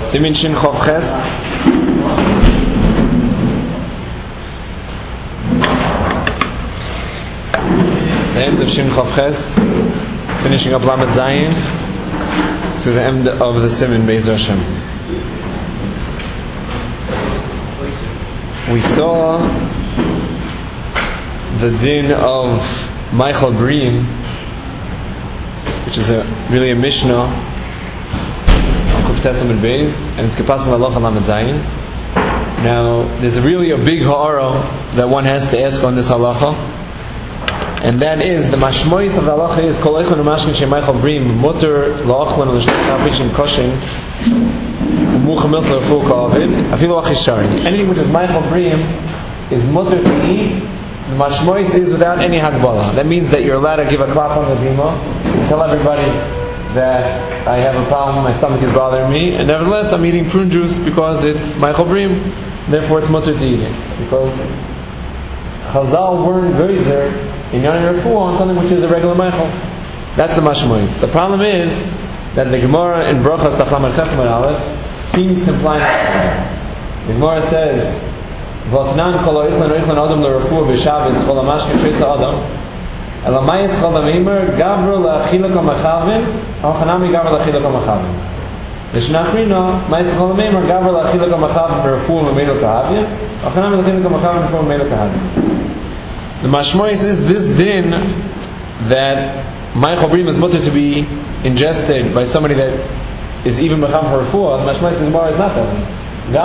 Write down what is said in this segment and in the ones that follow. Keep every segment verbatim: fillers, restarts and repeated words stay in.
Simin Shin Chof Ches. The end of Shin Chof Ches, finishing up Lamed Zayin to the end of the Simin Beis Hashem. We saw the din of Michael Bream, which is a, really a Mishnah, Kuf Testament Beis, and it's Kepas Malacha Lamed Zayin. Now, there's really a big ha'ara that one has to ask on this halacha, and that is the mashmoit of the halacha is kol eichlon u'mashkin shem Michael Bream mutter la'ochlon u'l'shnei chafishim koshin u'mucha milta l'fu ka'avid afilu achishari. Anything which is Michael Bream is mutter to eat. The mashmoit is without any hagbala. That means that you're allowed to give a clap on the bima and tell everybody that I have a problem, my stomach is bothering me, and nevertheless I'm eating prune juice because it's Michael Bream, therefore it's mutter to eat it. Because Chazal weren't geyser in Yoni Refuah on something which is a regular Michael. That's the mashmoit. The problem is that the Gemara in Brachas Taflam al-Chesed Aleph seems to imply the Gemara says V'otnan kol ha'ichlon ha'ichlon adam l'refuah b'shabbos kol ha'mashkin sheisa adam elamayis kol ha'meimer gavro la'achilak ha'machavim ha'chanami gavro la'achilak ha'machavim l'shnachrina mayis kol ha'meimer gavro la'achilak ha'machavim b'refuah m'meilo kahavim ha'chanami la'achilak ha'machavim b'refuah m'meilo kahavim. The mashmois is this din that Michael Bream is mutter to be ingested by somebody that is even macham for refuah. The mashmois in the bar is not that way.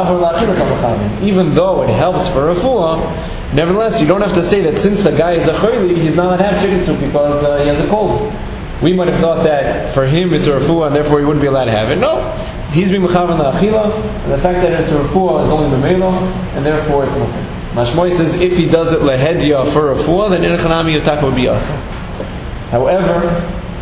Even though it helps for refuah, nevertheless you don't have to say that since the guy is a chayli, he's not allowed to have chicken soup because uh, he has a cold. We might have thought that for him it's a refuah and therefore he wouldn't be allowed to have it. No, he's being mechavan la'achila, and the fact that it's a refuah is only memelo, and therefore it's mutter. Mashmoy says if he does it lehedya for refuah, then inachanami yotaka would be asa. However,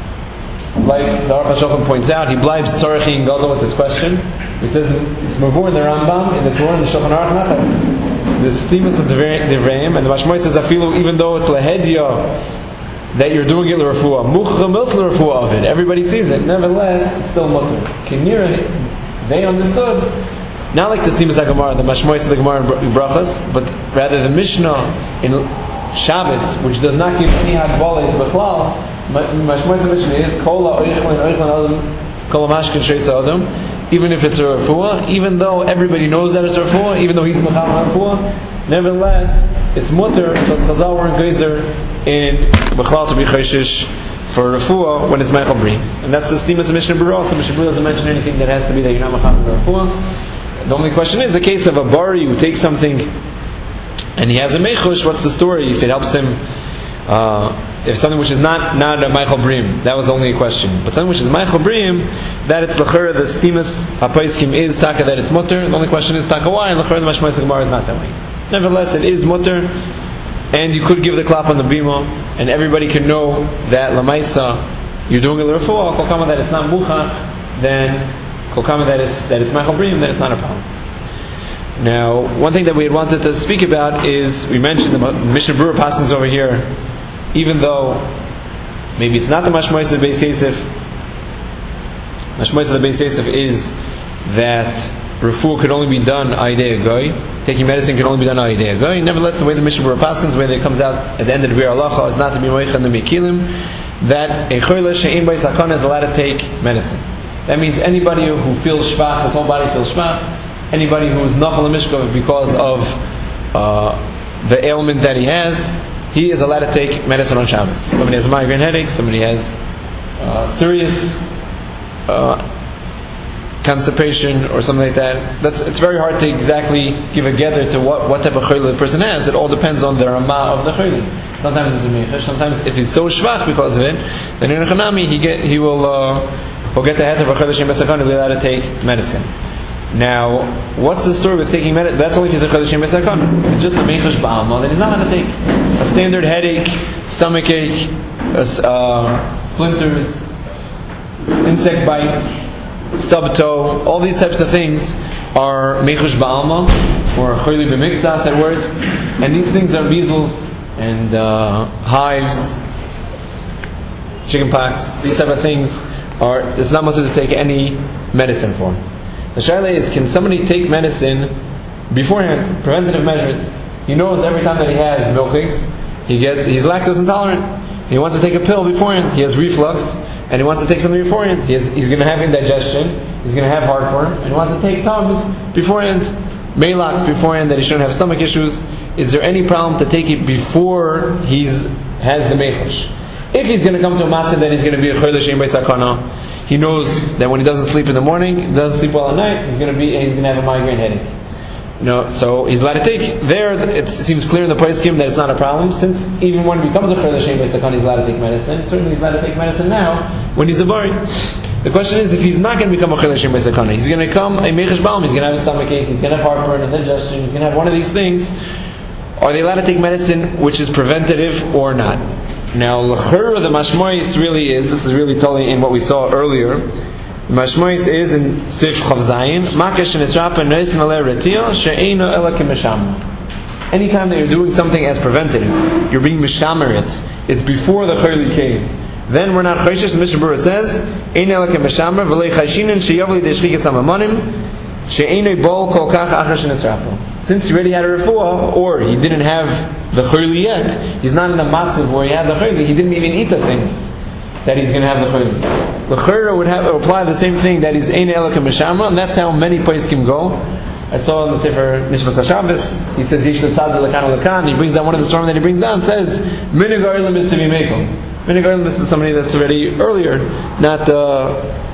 like the Aruch HaShulchan points out, he blives tzarachi and gadol with this question. He says it's mavur in the Rambam, in the Torah, in the Shulchan Aruch, not that. The steamus of the Reim, and the Mashmoy says afilu, even though it's lehedya that you're doing it l'refuah, muchcha milz l'refuah of it, everybody sees it. Nevertheless, it's still mutter. Kinira, they understood. Not like the steamus HaGemara, the Mashmoy of the Gemara in Brachas, but rather the Mishnah in Shabbos, which does not give any hadbalah is b'chlal. Mashmoy the Mishnah is kol ha'oichlon oichlon adam kol ha'mashkin sheisa adam. Even if it's a refuah, even though everybody knows that it's a refuah, even though he's macham refuah, nevertheless, it's mutter, because Chazal weren't geyser in b'chlal to be chayshish for refuah when it's Michael Bream. And that's the steamus of Mishnah Berurah. So Mishnah Berurah doesn't mention anything that has to be that you're not macham refuah. The only question is the case of a bari who takes something and he has a mechush. What's the story? If it helps him, uh, if something which is not not a Michael Bream, that was only a question. But something which is Michael Bream, that it's l'chera the steamus hapaiskim is taka that it's mutter. The only question is taka why, and l'chera the mashmais gemara is not that way. Nevertheless, it is mutter, and you could give the clap on the bima, and everybody can know that lamaisa you're doing a l'refuah. Kol kama that it's not mucha, then kol kama that it's that it's Michael Bream, then it's not a problem. Now, one thing that we had wanted to speak about is, we mentioned the Mishnah Berurah passings over here, even though maybe it's not the Mashmois of the Beis Yosef. Mashmois of the Beis Yosef is that refuah could only be done aidei goy, taking medicine can only be done aidei goy. Nevertheless, the way the Mishnah Berurah passings, the way that it comes out at the end of the Bir Halacha, is not to be moicha and the mekilim, that a choyle she'ein bo sakana is allowed to take medicine. That means anybody who feels shvach, his whole body feels shvach, anybody who is nachal mishkov because of uh, the ailment that he has, he is allowed to take medicine on Shabbos. Somebody has a migraine headache, somebody has uh, serious uh, constipation or something like that. That's, it's very hard to exactly give a gather to what, what type of chayla the person has. It all depends on the ramah of the chayla. Sometimes it's a mechash, sometimes if he's so shvach because of it, then in a chanami he get he will uh, will get the head of a chayla shem besakon to be allowed to take medicine. Now, what's the story with taking medicine? That's only if he's a chayla shem besakon. It's just a mechash ba'alma, then he's not allowed to take a standard headache, stomach ache, uh, splinters, insect bites, stub toe, all these types of things are mechush ba'alma or chayli b'miktas at worst, and these things are measles and uh, hives, chickenpox. These type of things are, it's not much to take any medicine for. The shaila is, can somebody take medicine beforehand, preventative measures? He knows every time that he has milkings, he gets, he's lactose intolerant. He wants to take a pill beforehand. He has reflux, and he wants to take something beforehand. He has, he's going to have indigestion, he's going to have heartburn, and he wants to take Tums beforehand, Malox beforehand, that he shouldn't have stomach issues. Is there any problem to take it before he has the Mechosh? If he's going to come to a matzah, then he's going to be a Chayla Shein Bei Sakana. He knows that when he doesn't sleep in the morning, doesn't sleep well at night, he's going to be, he's going to have a migraine headache. You know, so he's allowed to take. There, it seems clear in the price scheme that it's not a problem, since even when he becomes a Chayla Shein Bei Sakana, he's allowed to take medicine. Certainly he's allowed to take medicine now, when he's a Bari. The question is, if he's not going to become a Chayla Shein Bei Sakana, he's going to become a Mechesh Balm, he's going to have a stomach ache, he's going to have heartburn, indigestion, he's going to have one of these things. Are they allowed to take medicine which is preventative or not? Now, l'chura, the mashmois really is, this is really totally in what we saw earlier. The mashmois is in Sif Chav Zayin, Makesh Nisrapa Noisin Aleh Retio, She'eino Ela K'Meshamra. Anytime that you're doing something as preventative, you're being Meshamerit, it's before the Chayli came. Then we're not Chayshish, the Mishnah Berurah says, Ein Ela K'Meshamra, V'lei Chayshinin, She'yavli Deshchikas HaMamanim, She'eino Bol Kol Kach Achar She'Nisrapa. Since he already had a refuah, or he didn't have the chayli yet, he's not in a matzav where he had the chayli, he didn't even eat the thing that he's going to have the chayli. The chayra would have apply the same thing, that he's ein elaka meshama, and that's how many poskim go. I saw in the Sefer Nishmas HaShabbos, he says Yish L'Tzad L'Lakan L'Lakan, he brings down one of the storm that he brings down, says Minig Arlim is to be mekel. Minig Arlim is somebody that's already earlier, not uh,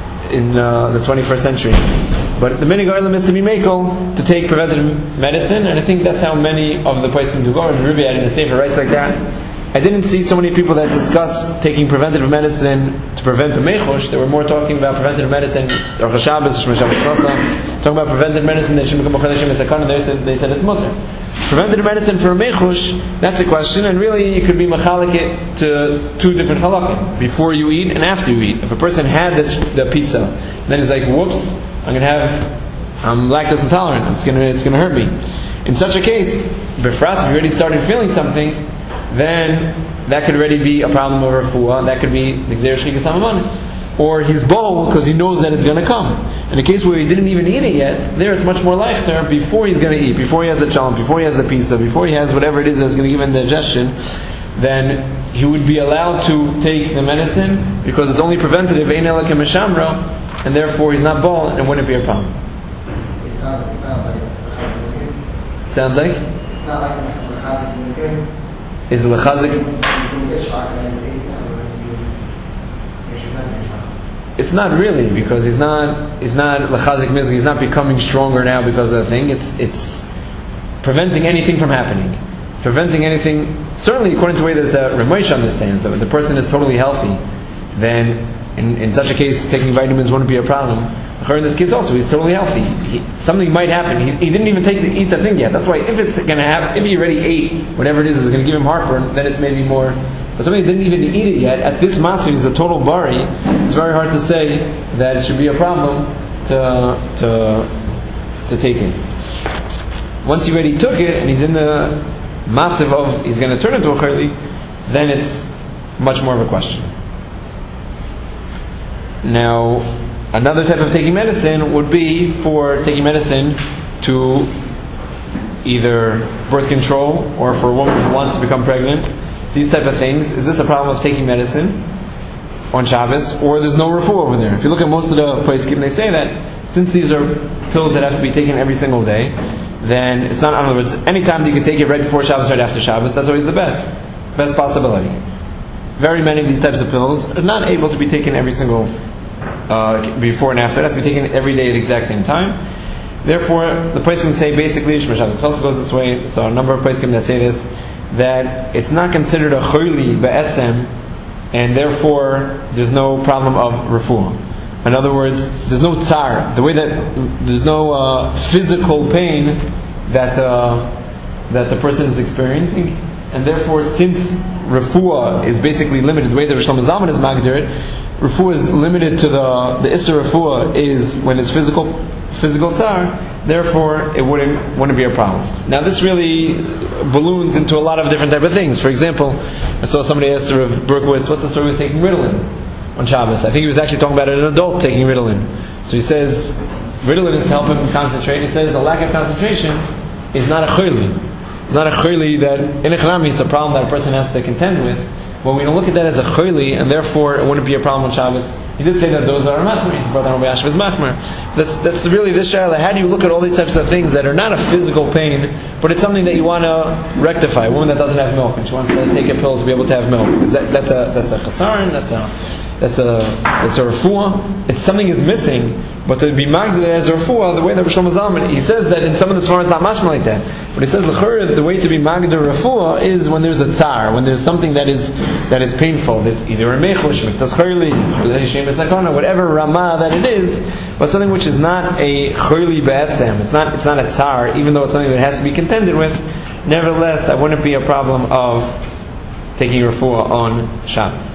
in uh, the twenty-first century. But the minig arlim is to be mekel, to take preventative medicine, and I think that's how many of the poskim do go. And Ruby had in the Sefer writes like that. I didn't see so many people that discuss taking preventative medicine to prevent the mechosh. They were more talking about preventative medicine, or Shabbos, talking about preventative medicine that should become a chadashim esakana. They said they said it's mutter. Preventative medicine for a mechosh, that's a question, and really you could be machalik it to two different halakim: before you eat and after you eat. If a person had the, the pizza, then he's like, whoops, I'm going to have, I'm lactose intolerant, it's going to it's going to hurt me. In such a case, befrat, if you already started feeling something, then that could already be a problem of refuah, that could be the Gzeir Shchikas HaMamanim. Or he's bold because he knows that it's going to come. In a case where he didn't even eat it yet, there it's much more lighter before he's going to eat, before he has the chalm, before he has the pizza, before he has whatever it is that's going to give him digestion, then he would be allowed to take the medicine because it's only preventative, ein elaka meshamra, and therefore he's not bald, and it wouldn't be a problem. Sounds like? Is it lechazik? It's not really, because he's not he's not lechazik mizgi, he's not becoming stronger now because of the thing. It's it's preventing anything from happening. Preventing anything, certainly according to the way that the Ramesh understands, that if the person is totally healthy, then in, in such a case taking vitamins wouldn't be a problem. In this case also, he's totally healthy. He, something might happen. He, he didn't even take the, eat the thing yet. That's why if it's going to happen, if he already ate whatever it is that's going to give him heartburn, then it's maybe more. But somebody didn't even eat it yet. At this matzah, he's a total bari. It's very hard to say that it should be a problem to to to take it. Once he already took it and he's in the matzah of he's going to turn into a chayli, then it's much more of a question. Now, another type of taking medicine would be for taking medicine to either birth control or for a woman who wants to become pregnant. These type of things. Is this a problem of taking medicine on Shabbos, or there's no refuah over there? If you look at most of the poskim, they say that since these are pills that have to be taken every single day, then it's not, in other words, anytime you can take it right before Shabbos, right after Shabbos, that's always the best, best possibility. Very many of these types of pills are not able to be taken every single Uh, before and after. It has to be taken every day at the exact same time. Therefore, the poskim say basically, Shema Shabbos also goes this way, so a number of poskim that say this, that it's not considered a chayli be'esem, and therefore there's no problem of refuah. In other words, there's no tsar, the way that there's no uh, physical pain that uh, that the person is experiencing, and therefore since refuah is basically limited, the way that Rosh Hashanah is magdir, refuah is limited to the the issur refuah is when it's physical physical tar. Therefore, it wouldn't wouldn't be a problem. Now, this really balloons into a lot of different type of things. For example, I saw somebody asked Rav Berkowitz, "What's the story with taking Ritalin on Shabbos?" I think he was actually talking about an adult taking Ritalin. So he says, Ritalin is to help him concentrate. He says the lack of concentration is not a chayli. It's not a chayli that, in Echanami, it's a problem that a person has to contend with. But we don't look at that as a chayli, and therefore it wouldn't be a problem on Shabbos. He did say that those are machmer. He brought down Rabbi Yashiv as machmer. That's, that's really this shayla. How do you look at all these types of things that are not a physical pain, but it's something that you want to rectify? A woman that doesn't have milk and she wants to take a pill to be able to have milk. Is that, that's a that's a chasaron. That's a that's a that's a refuah. It's something is missing. But to be magdaled as a refuah, the way that Shlomo Zalman, he says that in some of the Svarim it's not mashma like that. But he says the the way to be magdaled refuah is when there's a tsar, when there's something that is that is painful. There's either a mechush, miktas chayli, whatever ramah that it is, but something which is not a chayli ba'atzem. It's not it's not a tsar, even though it's something that has to be contended with. Nevertheless, that wouldn't be a problem of taking refuah on Shabbos.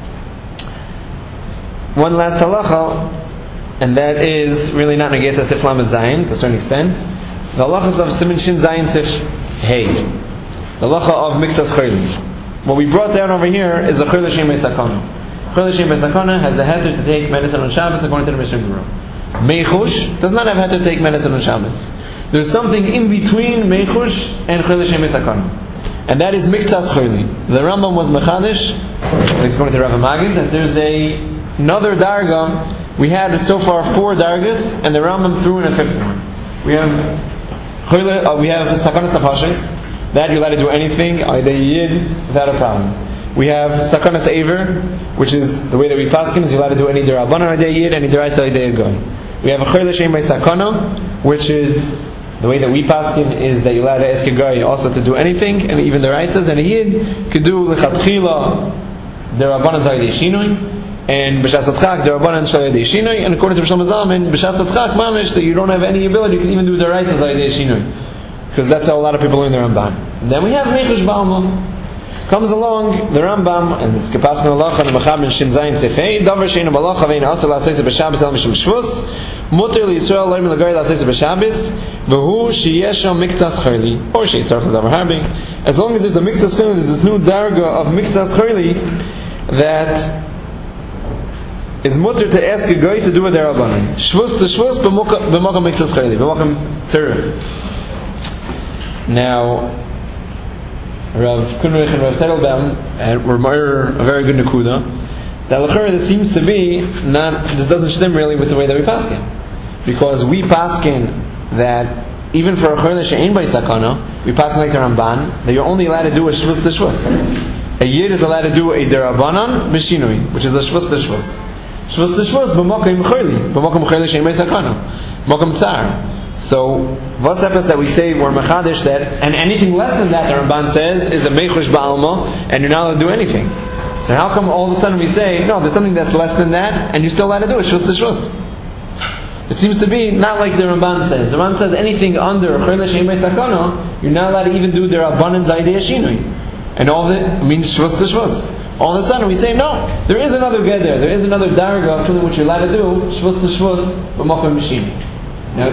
One last halacha, and that is really not negeta sif lamed zayin to a certain extent. The halachas of simin shin zayin sif hey. The halacha of miktas chayli. What we brought down over here is the chayli shem beisakana. Chayli shem beisakana has the heter to take medicine on Shabbos according to the Mishnah Guru. Meichush does not have heter to take medicine on Shabbos. There's something in between meichush and chayli shem beisakana, and that is miktas chayli. The Rambam was mechadish, he's going to Rav Magid, that there's a another darga. We had so far four dargas, and the Rambam threw in a fifth one. We have uh, we have sakanas nafashis, that you're allowed to do anything yid without a problem. We have sakanas aver, which is the way that we paskin, is you're allowed to do any derabanan yid, any deraisa yid goy. We have a chayla shem by sakana, which is the way that we paskin is that you're allowed to ask a guy also to do anything, and even the raisas, and a yid could do lechatchila derabanan yid shinoi. And b'shas atchak there are abanan shal yedei shinoi, and according to Shlomo Zalman, b'shas atchak mamish that you don't have any ability, you can even do the right as yedei shinoi, because that's how a lot of people learn the Ramban. And then we have Mechush Ba'alma. Comes along the Rambam, and it's Kepaskin Halacha and Mechab and Shin Zayin Tzefei Davar Shein Balacha Vein Asel La'aseh B'Shabbos El Mishum Shvus Muter LiYisrael Loim L'Gay La'aseh B'Shabbos V'hu Sheyesho Miktas Chayli or Sheyitzarch L'Davar Harbi. As long as there's a Miktas Chayli, there's this new darga of Miktas Chayli that is mutter to ask a guy to do a derabanan. Shvus to shvus b'mokam miktas chayli, b'mokam tzir. Now, Rav Kunrich and Rav Teitelbaum were a very good nekuda. That l'chara that seems to be not. This doesn't stem really with the way that we paskin, because we paskin that even for a chayla she'ein by sakana, we paskin like the Ramban that you're only allowed to do a shvus to shvus. A yid is allowed to do a derabanan b'shinui, which is a shvus to shvus. Shvus to shvus b'mokim chayli, b'mokim chayli she'ein by sakana, mokim tsar. So, what's happens that we say we're mechadish that, and anything less than that, the Ramban says, is a mechush ba'alma, and you're not allowed to do anything. So how come all of a sudden we say, no, there's something that's less than that, and you're still allowed to do it, shvus to shvus? It seems to be not like the Ramban says. The Ramban says anything under chayli she'ein by sakana, you're not allowed to even do their abundant zaydei shinui. And all that means shvus to shvus. All of a sudden we say, no, there is another get there, there is another darga of something which you're allowed to do, shvus to shvus, b'mokim machine. Now,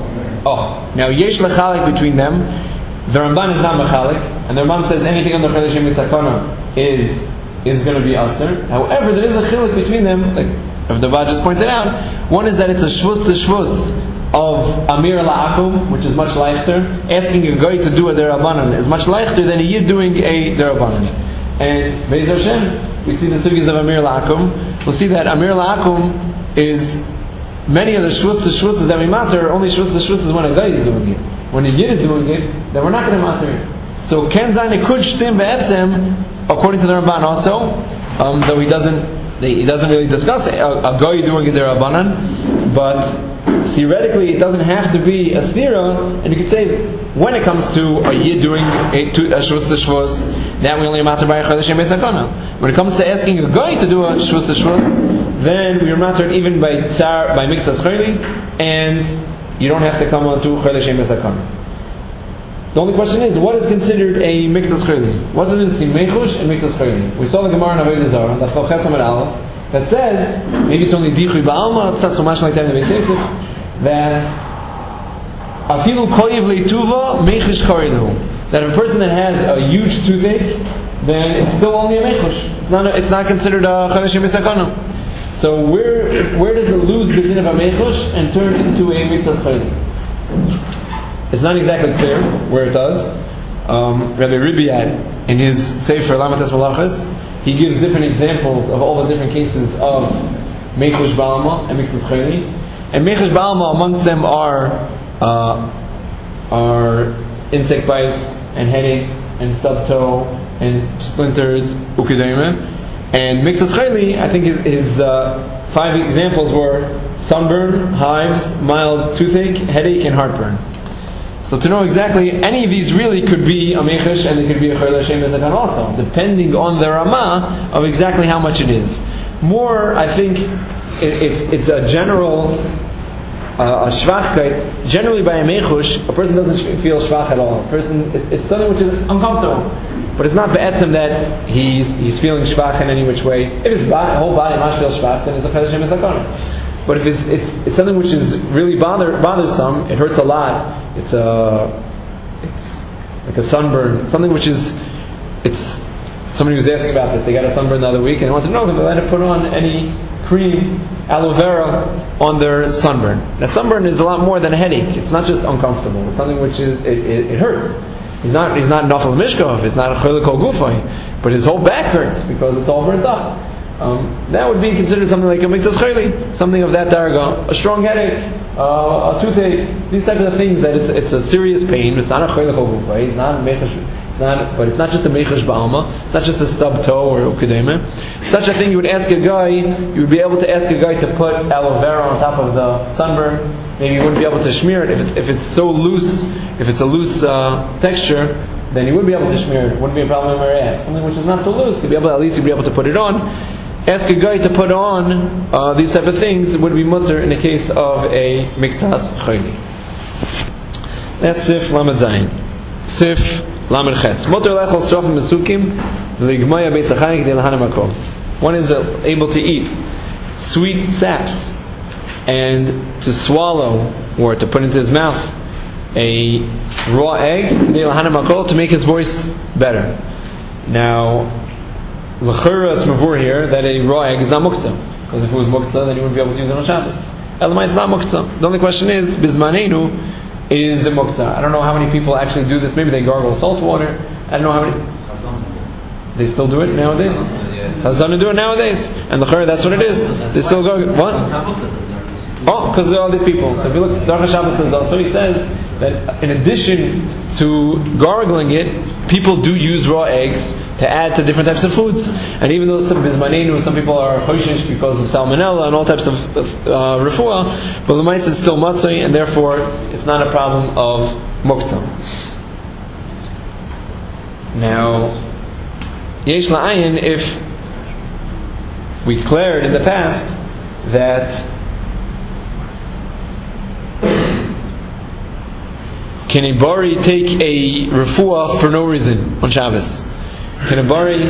oh, now yesh lechalik between them. The Ramban is not mechalik, and the Ramban says anything under chayli she'ein by sakana is is going to be aser. However, there is a chilik between them, like Rav Davad just pointed out. One is that it's a shvus to shvus of Amir La'akum, which is much lighter. Asking a guy to do a derabanan is much lighter than a yid doing a derabanan. And Be'ez Hashem, we see the sugis of Amir La'akum. We'll see that Amir La'akum is many of the shvus to shvus that we matter. Only shvus to shvus is when a guy is doing it. When a yid is doing it, then we're not going to matter it. So Ken Zayin it could shtim be'etzem, according to the Ramban also, um, though he doesn't he doesn't really discuss it, a, a guy doing it derabanan, but theoretically it doesn't have to be a stira, and you could say when it comes to a yid doing a, to, a shvus to shvus, that we only matter by a chayla she'ein by sakana. When it comes to asking a guy to do a shvus to shvus, then we are matter even by tsar, by miktas chayli, and you don't have to come on to chayla she'ein by sakana. The only question is, what is considered a miktas chayli? What is it between mechush and miktas chayli? We saw the Gemara in Avodah Zarah, that's called Chesam and Aleph, that says, maybe it's only Dichui Ba'alma, it's not so much like that in the Beis Yosef, that Afilu Koyev Leituva Mechush Koridu, that if a person that has a huge toothache, then it's still only a mechush. It's not a, it's not considered a chayla she'ein by sakana. So where where does it lose the din of Amechush and turn into a Mitzvah Chayli? It's not exactly clear where it does. Um, Rabbi Ribiad, in his Sefer Lamatas Malachas, he gives different examples of all the different cases of Mechush Ba'alma and Mitzvah Chayli. And Mechush Ba'alma, amongst them are uh, are insect bites and headaches and stub toe and splinters, ukidema. And Miktas Chayli, I think his, his uh, five examples were sunburn, hives, mild toothache, headache, and heartburn. So to know exactly, any of these really could be a mechush and it could be a chayil Hashem Bezakan also, depending on the ramah of exactly how much it is. More, I think, it, it, it's a general uh, a shvachkeit. Generally by a mechush, a person doesn't feel shvach at all. A person, it, it's something which is uncomfortable. But it's not be'etzim that he's he's feeling shvach in any which way. If his body, whole body must feel shvach, then it's a chayil Hashem Bezakan. But if it's, it's it's something which is really bother, bothersome, it hurts a lot. It's a it's like a sunburn, something which is it's. Somebody was asking about this. They got a sunburn the other week, and they wanted to know if they let to put on any cream, aloe vera on their sunburn. Now, sunburn is a lot more than a headache. It's not just uncomfortable. It's something which is it, it, it hurts. He's not he's not nafal mishkov. It's not a chayil kol gufay, but his whole back hurts because it's all burnt up. Um, that would be considered something like a mitzvah chayli, something of that darga, a strong headache, uh, a toothache, these types of things. That it's, it's a serious pain. It's not a chayil kol gufay. It's not a mechash. It's not, but it's not just a mechash ba'alma. It's not just a stub toe or ukidema. Such a thing, you would ask a guy. You would be able to ask a guy to put aloe vera on top of the sunburn. Maybe you wouldn't be able to smear it if it's, if it's so loose. If it's a loose uh, texture, then you would be able to smear it. It wouldn't be a problem in Mariah. Something which is not so loose, you'd be able, at least you'd be able to put it on. Ask a guy to put on uh, these type of things would be mutter in the case of a miktas chayli. That's Sif Lamed Zayin. Sif Lamed Ches. Mutter lechol strofim mesukim ligmaya beit achayik de lahana makom. One is uh, able to eat sweet saps and to swallow or to put into his mouth a raw egg de lahana makom to make his voice better. Now, l'chura it's mavur here that a raw egg is not muktzah, because if it was muktzah then you wouldn't be able to use it on Shabbos. Elamai it's not muktzah. The only question is, bizmanenu is it muktzah? I don't know how many people actually do this. Maybe they gargle salt water. I don't know how many. They still do it nowadays. Chazan do it nowadays, and l'chura that's what it is. They still go what? Oh, because there are all these people. So if you look, Darcha Shabbos says also, he says that in addition to gargling it, people do use raw eggs to add to different types of foods. And even though some bizmanenu, some people are choshish because of salmonella and all types of uh, refuah, but the mice is still matzah, and therefore it's not a problem of muktzah. Now, yesh la'ayin, if we declared in the past that can a bari take a refuah for no reason on Shabbos? Can a bari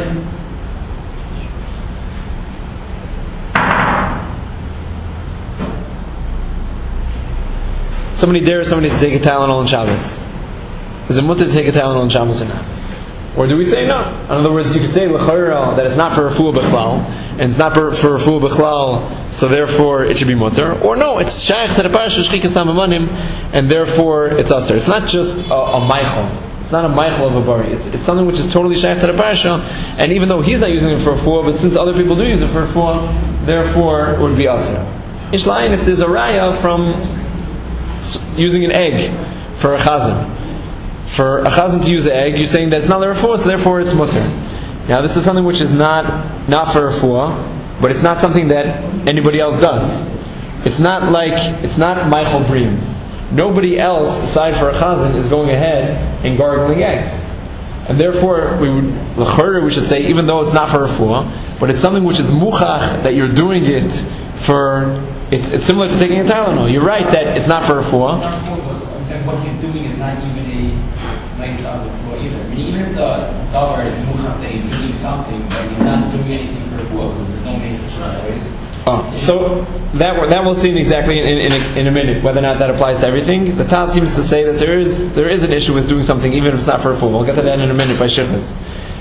somebody dares somebody to take a Tylenol on Shabbos? Is it mutter to take a Tylenol on Shabbos or not? Or do we say no? In other words, you could say l'chayra that it's not for refuah b'chlal, and it's not for, for refuah b'chlal, so therefore it should be mutter. Or no, it's shaykh to the parasha shchikas ha'mamanim, and therefore it's usher. It's not just a, a meichel. It's not a meichel of a bari. It's, it's something which is totally shaykh to the parasha, and even though he's not using it for refuah, but since other people do use it for refuah, therefore it would be usher. Ishlayin, if there's a raya from using an egg for a chazan. For a chazan to use the egg, you're saying that it's not a refuah, so therefore it's mutter. Now this is something which is not not for refuah, but it's not something that anybody else does. It's not like, it's not Michael Bream. Nobody else, aside for a chazan, is going ahead and gargling eggs. And therefore, we would, l'chorah, we should say, even though it's not for refuah, but it's something which is muchach, that you're doing it for, it's, it's similar to taking a Tylenol. You're right that it's not for refuah. And what he's doing is not even a nice out of the either. I mean, even the dollar is muchach that he's doing something, but he's not doing anything for the because there's no major right? Oh, so that that we'll see exactly in, in, a, in a minute whether or not that applies to everything. The Taz seems to say that there is there is an issue with doing something even if it's not for a fool. We'll get to that in a minute by Shivas.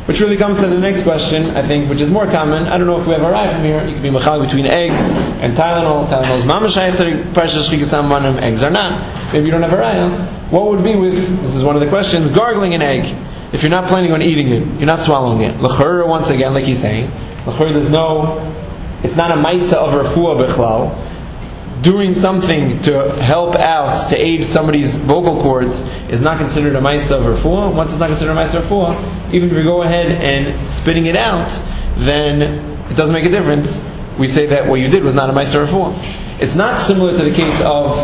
Which really comes to the next question, I think, which is more common. I don't know if we have a right from here. You could be machal between eggs and Tylenol. Tylenol is mamashayich to precious shchikas manim. Eggs are not. Maybe you don't have a right. What would be with, this is one of the questions, gargling an egg? If you're not planning on eating it, you're not swallowing it. L'chur, once again, like he's saying, l'chur, there's no, it's not a maitza of refuah bichlal. Doing something to help out, to aid somebody's vocal cords, is not considered a maitza of refuah. Once it's not considered a maitza of refuah, even if you go ahead and spitting it out, then it doesn't make a difference. We say that what you did was not a maitza of refuah. It's not similar to the case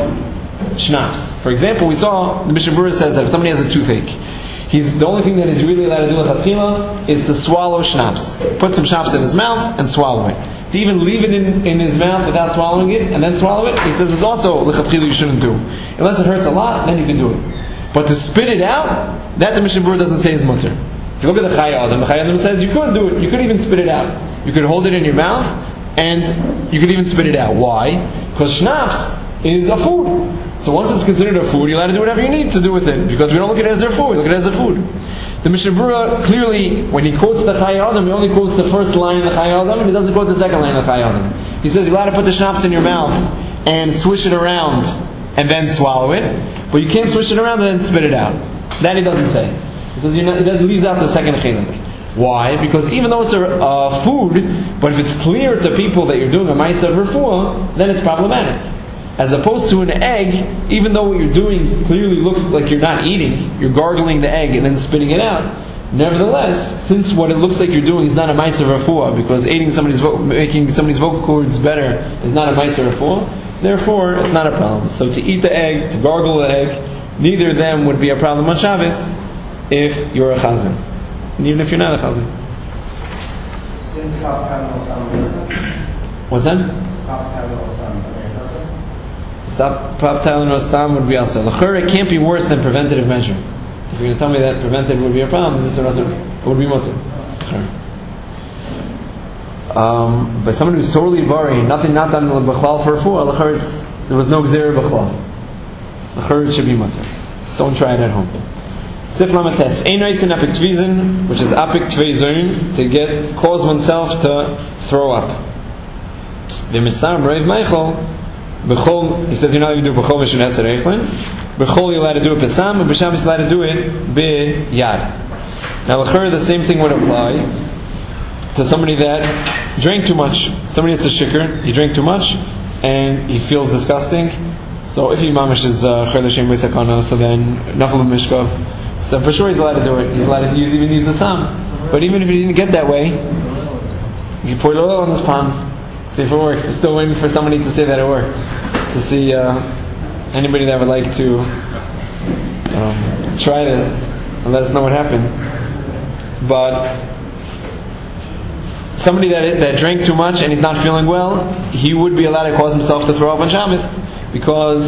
of schnapps. For example, we saw, the Mishnah Berurah says that if somebody has a toothache, he's, the only thing that he's really allowed to do with Chatzila is to swallow schnapps. Put some schnapps in his mouth and swallow it. To even leave it in, in his mouth without swallowing it and then swallow it, he says it's also l'chatzila you shouldn't do. Unless it hurts a lot, then you can do it. But to spit it out, that the Mishnah Berurah doesn't say is mutter. If you look at the Chayei Adam, the Chayei Adam says you could do it. You could even spit it out. You could hold it in your mouth and you could even spit it out. Why? Because schnapps is a food. So once it's considered a food, you're allowed to do whatever you need to do with it. Because we don't look at it as their food, we look at it as a food. The Mishnah Berurah clearly, when he quotes the Chayei Adam, he only quotes the first line in the Chayei Adam, and he doesn't quote the second line in the Chayei Adam. He says you're allowed to put the schnapps in your mouth and swish it around and then swallow it, but you can't swish it around and then spit it out. That he doesn't say. Because you're not, it leaves out the second chilek. Why? Because even though it's a uh, food, but if it's clear to people that you're doing a ma'aseh of refuah, then it's problematic. As opposed to an egg, even though what you're doing clearly looks like you're not eating, you're gargling the egg and then spitting it out. Nevertheless, since what it looks like you're doing is not a ma'aseh of refuah, because aiding somebody's vo- making somebody's vocal cords better is not a ma'aseh of refuah, therefore it's not a problem. So to eat the egg, to gargle the egg, neither of them would be a problem on Shabbos if you're a chazan, and even if you're not a chazan. What's that? Stop pop Tylenol stam would be also. L'chur, it can't be worse than preventative measure. If you're going to tell me that preventative would be a problem, it would be mutter. Um, but someone who's totally worried, nothing not done b'chlal for refuah, l'chur, there was no gzera b'chlal. L'chur, it should be mutter. Don't try it at home. Sif lamates. Ein oitzin apik tvizin, which is apik tvizin, to get, cause oneself to throw up. V'mitzar b'reiv meichel, B'chol, he says you're not even doing b'chol v'shun etzer eichlin. B'chol you're allowed to do it b'sam, and b'sham you're allowed to do it b'yad. Now l'chur, the same thing would apply to somebody that drank too much. Somebody that's a shikr, he drank too much, and he feels disgusting. So if he mamish is chayr l'shem b'sakana, so then nafal b'mishkav. So for sure he's allowed to do it. He's allowed to use, even use the sam. But even if he didn't get that way, you pour oil on this pan. See if it works. We're still waiting for somebody to say that it worked. To see uh, anybody that would like to um, try it and let us know what happened. But somebody that that drank too much and he's not feeling well, he would be allowed to cause himself to throw up on Shabbos, because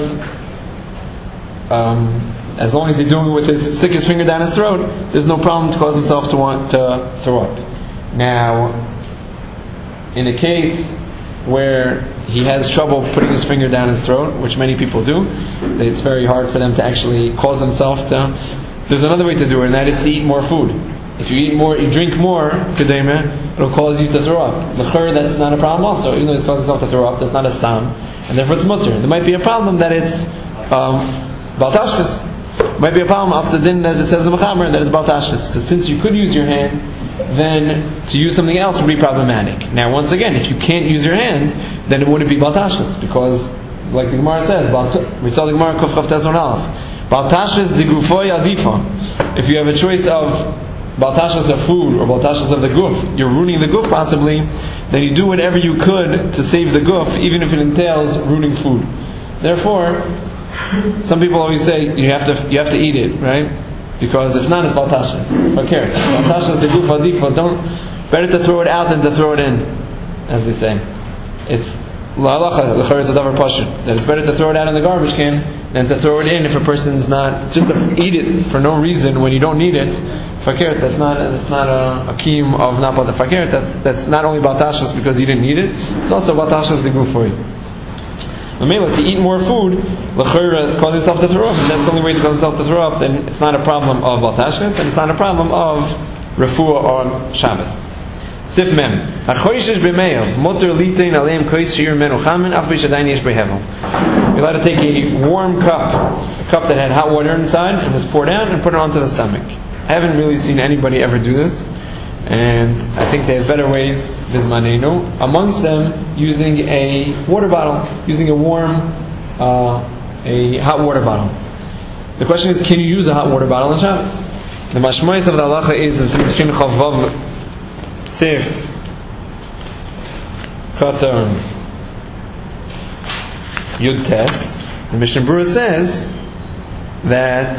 um, as long as he's doing it with his stick his finger down his throat, there's no problem to cause himself to want to throw up. Now, in a case where he has trouble putting his finger down his throat, which many people do, it's very hard for them to actually cause themselves to. There's another way to do it, and that is to eat more food. If you eat more, you drink more, kedema, it'll cause you to throw up. L'chur, that's not a problem also. Even though it's causing itself to throw up, that's not a sam, and therefore it's mutter. There might be a problem that it's um, baltashkas. Might be a problem up to din, as it says in the Mechaber, that it's baltashkas. Because since you could use your hand, then to use something else would be problematic. Now, once again, if you can't use your hand, then it wouldn't be baltashkas, because, like the Gemara says, we saw the Gemara Kuf Chav Tezon Aleph, baltashkas de gufoy adifa. If you have a choice of baltashkas of food or baltashkas of the guf, you're ruining the guf possibly, then you do whatever you could to save the guf, even if it entails ruining food. Therefore, some people always say you have to you have to eat it, right? Because if not, it's baltashkas. Okay, baltashkas the guf adifa. Don't, better to throw it out than to throw it in, as they say. It's la'alacha, l'chor is a davar pashut, that it's better to throw it out in the garbage can than to throw it in if a person's not, just to eat it for no reason when you don't need it. Fakir, that's not that's not a, a kiyum of not the fakir. That's that's not only baltashkas because you didn't need it. It's also baltashkas the guf for you. If you eat more food, l'chor cause yourself to throw up, and that's the only way to cause yourself to throw up, then it's not a problem of baltashkas, and it's not a problem of refuah on Shabbos. Sif Mem. Achoishish b'meil motor litein aleim kois shir menu chamin af b'shadayin yesh b'hevel. You're allowed to take a warm cup, a cup that had hot water inside, and was poured out and put it onto the stomach. I haven't really seen anybody ever do this, and I think they have better ways. Bizmanenu. Amongst them, using a water bottle, using a warm, uh, a hot water bottle. The question is, can you use a hot water bottle on Shabbos? The mashmois of the halacha is in Simon Chavav Sif Katar Yud Tes. The Mishnah Berurah says that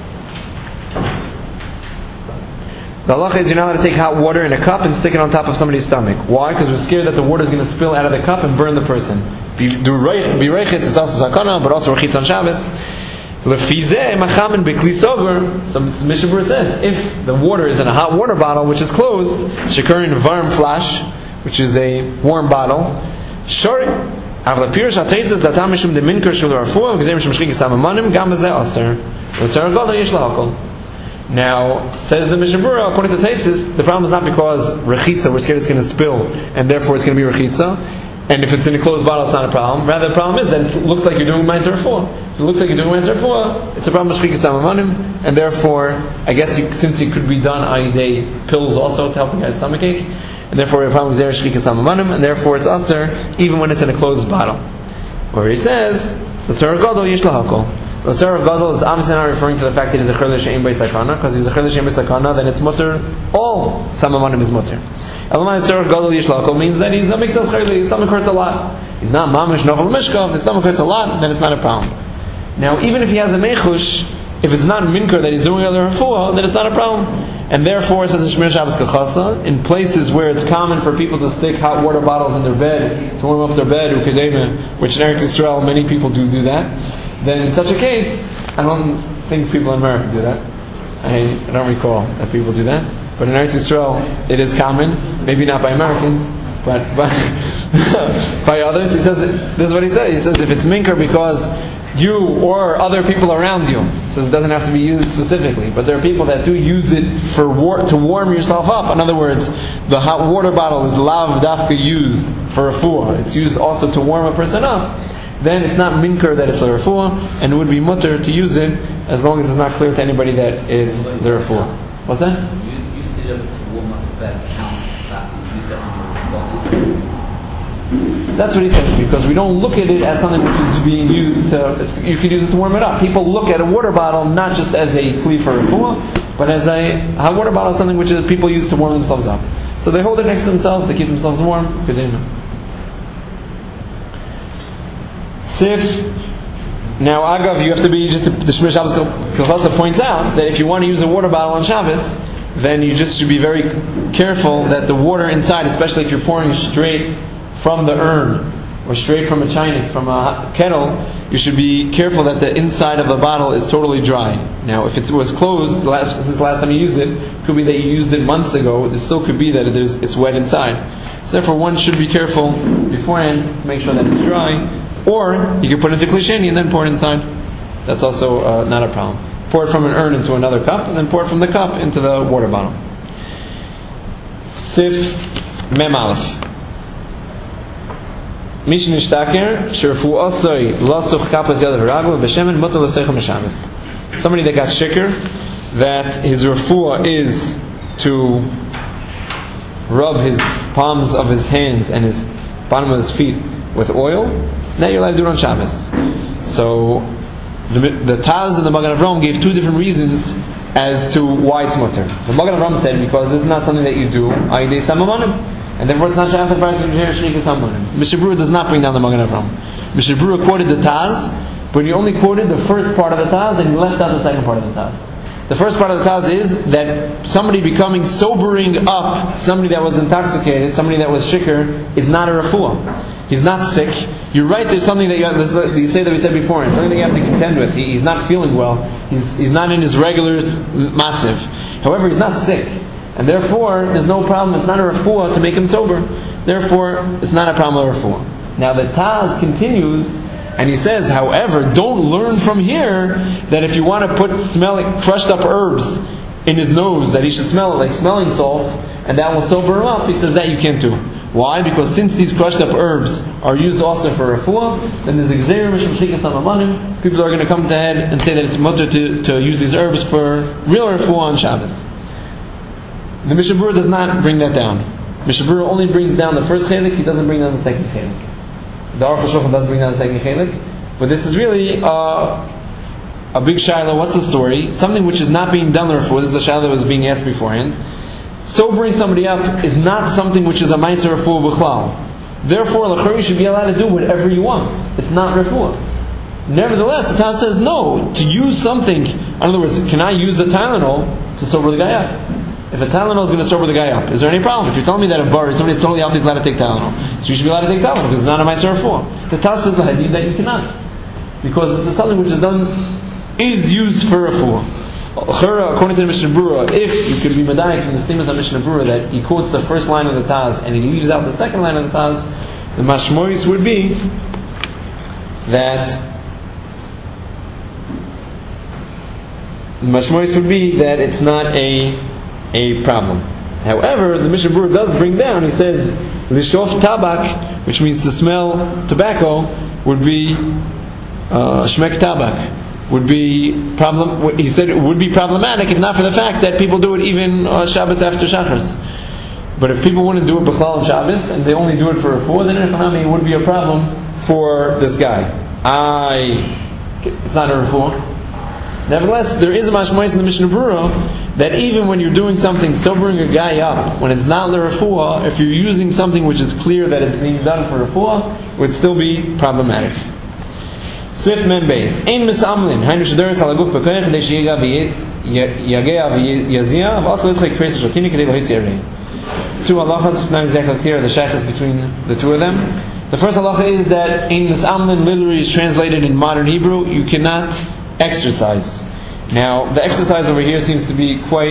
the halacha is you're not allowed to take hot water in a cup and stick it on top of somebody's stomach. Why? Because we're scared that the water is going to spill out of the cup and burn the person. Be reichet is also sakana, but also rechitz on Shabbos. Lefizeh machamin bekli sover. So Mishnah Berurah says if the water is in a hot water bottle which is closed, shekurin varm flash, which is a warm bottle, shori. Avla pirush ateitzes datam mishum de minker shul rafuah gzeim mishum shchik samamanim gam bezeh aser. L'tzar gadol yesh lahakol. Now, says the Mishnah Berurah, according to Taisus, the problem is not because rechitza, we're scared it's going to spill, and therefore it's going to be rechitza, and if it's in a closed bottle, it's not a problem. Rather, the problem is that it looks like you're doing Ma'aser Refuah. If it looks like you're doing Ma'aser Refuah, it's a problem with shchikas samamanim, and therefore, I guess you, since it could be done on day pills also to help the guy's stomachache, and therefore the problem is there shchikas samamanim, and therefore it's aser even when it's in a closed bottle. Where he says, "L'tzar gadol yesh lahakol." The L'tzar gadol is obviously not referring to the fact that he's a chilul she'ein bei sakana, because he's a chilul she'ein bei sakana, then it's mutter, all samamanim is mutter. Elamai L'tzar gadol yesh lahakol means that he's a miktas chilul, his stomach hurts a lot. He's not mamish novel mishkav, his stomach hurts a lot, then it's not a problem. Now, even if he has a mechush, if it's not minker that he's doing other refuah, then it's not a problem. And therefore, says the Shemir Shabbos Kachasa, in places where it's common for people to stick hot water bottles in their bed, to warm up their bed, which in Eretz Yisrael many people do do that, then in such a case, I don't think people in America do that. I, I don't recall that people do that. But in Eretz Yisrael, it is common, maybe not by Americans, but by, by others. He says, this is what he says, he says if it's minker because you or other people around you, so it doesn't have to be used specifically, but there are people that do use it for war, to warm yourself up. In other words, the hot water bottle is lav dafka used for refuah. It's used also to warm a person up. Then it's not minker that it's a refuah, and it would be mutter to use it as long as it's not clear to anybody that it's the refuah. What's that? You use it to warm up the bed counts that you use it on your body. That's what he says, because we don't look at it as something which is being used to, you can use it to warm it up. People look at a water bottle not just as a kli for refuah, but as a hot water bottle is something which is people use to warm themselves up. So they hold it next to themselves to keep themselves warm. Sif. Now, Agav, you have to be just the Shemir Shabbos Kachasa points out that if you want to use a water bottle on Shabbos, then you just should be very careful that the water inside, especially if you're pouring straight from the urn or straight from a china, from a kettle, you should be careful that the inside of the bottle is totally dry. Now, if it was closed last, since the last time you used it, it could be that you used it months ago. It still could be that it is, it's wet inside. So therefore, one should be careful beforehand to make sure that it's dry. Or you can put it into klisheni and then pour it inside. That's also uh, not a problem. Pour it from an urn into another cup, and then pour it from the cup into the water bottle. Sif Mem Aleph. Somebody that got shikr, that his refuah is to rub his palms of his hands and his bottom of his feet with oil, now you're allowed to do it on Shabbos. So the, the Taz and the Magen Avraham gave two different reasons as to why it's mutter. The Magen Avraham said because this is not something that you do Aidei Samamanim, and therefore it's not Shabbos and Paras and Shrikas Samamanim. Mishnah Berurah does not bring down the Magen Avraham. Mishnah Berurah quoted the Taz, but he only quoted the first part of the Taz and he left out the second part of the Taz. The first part of the Taz is that somebody becoming sobering up, somebody that was intoxicated, somebody that was shikr, is not a refuah. He's not sick. You're right, there's something that you, have, you say that we said before, it's something that you have to contend with. He, he's not feeling well. He's, he's not in his regular matziv. However, he's not sick. And therefore, there's no problem. It's not a refuah to make him sober. Therefore, it's not a problem of refuah. Now the Taz continues, and he says, however, don't learn from here that if you want to put smelling, crushed up herbs in his nose that he should smell it like smelling salts, and that will sober him up, he says that you can't do. Why? Because since these crushed up herbs are used also for refuah, then there's a gzeira mishum shlikas hamanim. People are going to come to head and say that it's mutter to, to use these herbs for real refuah on Shabbos. The Mishnah Berurah does not bring that down. Mishnah Berurah only brings down the first chelik, he doesn't bring down the second chelik. The Aruch HaShulchan does bring down the second chelik, but this is really uh, a big shaila. What's the story? Something which is not being done refuah. This is the shaila that was being asked beforehand. Sobering somebody up is not something which is a ma'aser refuah b'chlal. Therefore, l'chari should be allowed to do whatever you want. It's not refuah. Nevertheless, the Taz says no. To use something, in other words, can I use the Tylenol to sober the guy up? If a Tylenol is going to sober the guy up, is there any problem? If you're telling me that a bar is somebody's totally healthy, he's allowed to take Tylenol, so you should be allowed to take Tylenol because it's not a ma'aser refuah. The Taz says the hadith that you cannot, because this is something which is done is used for refuah. According to the Mishnah Berurah, if you could be medayik from the statement of Mishnah Berurah that he quotes the first line of the Taz and he leaves out the second line of the Taz, the mashmois would be that the mashmois would be that it's not a a problem. However, the Mishnah Berurah does bring down. He says lishof tabak, which means to smell tobacco, would be uh, shmek tabak. Would be problem. He said it would be problematic if not for the fact that people do it even on Shabbos after Shachris. But if people wouldn't do it b'chlal on Shabbos and they only do it for a four, then it would be a problem for this guy. I, it's not a refuah. Nevertheless, there is a mashmois in the Mishnah Berurah that even when you're doing something sobering a guy up, when it's not the refuah, if you're using something which is clear that it's being done for refuah, it would still be problematic. Swift members. Ein misamlin. Hainu shederes halaguf b'koyach kadei sheyiga v'yagea v'yazia v'also litzchak kreis ha'shotini kadei lo hitzi arei. Two halachas, it's not exactly clear the shaykhs between the two of them. The first halacha is that ein misamlin literally is translated in modern Hebrew, you cannot exercise. Now, the exercise over here seems to be quite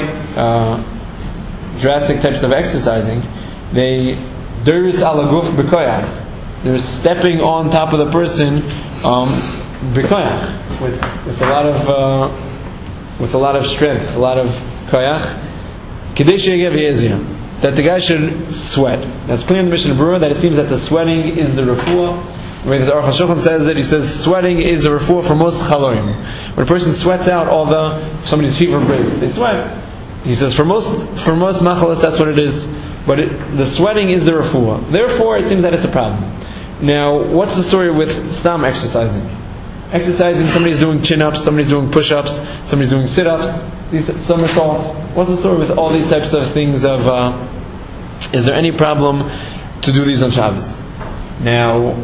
uh, drastic types of exercising. They deres halaguf b'koyach. They're stepping on top of the person um, b'koyach, with with a lot of uh, with a lot of strength, a lot of koyach. Kedei sheyegev yezia, that the guy should sweat. That's clear in the Mishnah Berurah that it seems that the sweating is the refuah. When the Aruch HaShulchan says that, he says sweating is the refuah for most chaloim. When a person sweats out all the somebody's fever breaks, they sweat. He says for most for most machalas that's what it is. But it, the sweating is the refuah. Therefore, it seems that it's a problem. Now, what's the story with stam exercising? Exercising, somebody's doing chin-ups, somebody's doing push-ups, somebody's doing sit-ups, these somersaults. What's the story with all these types of things of, uh, is there any problem to do these on Shabbos? Now,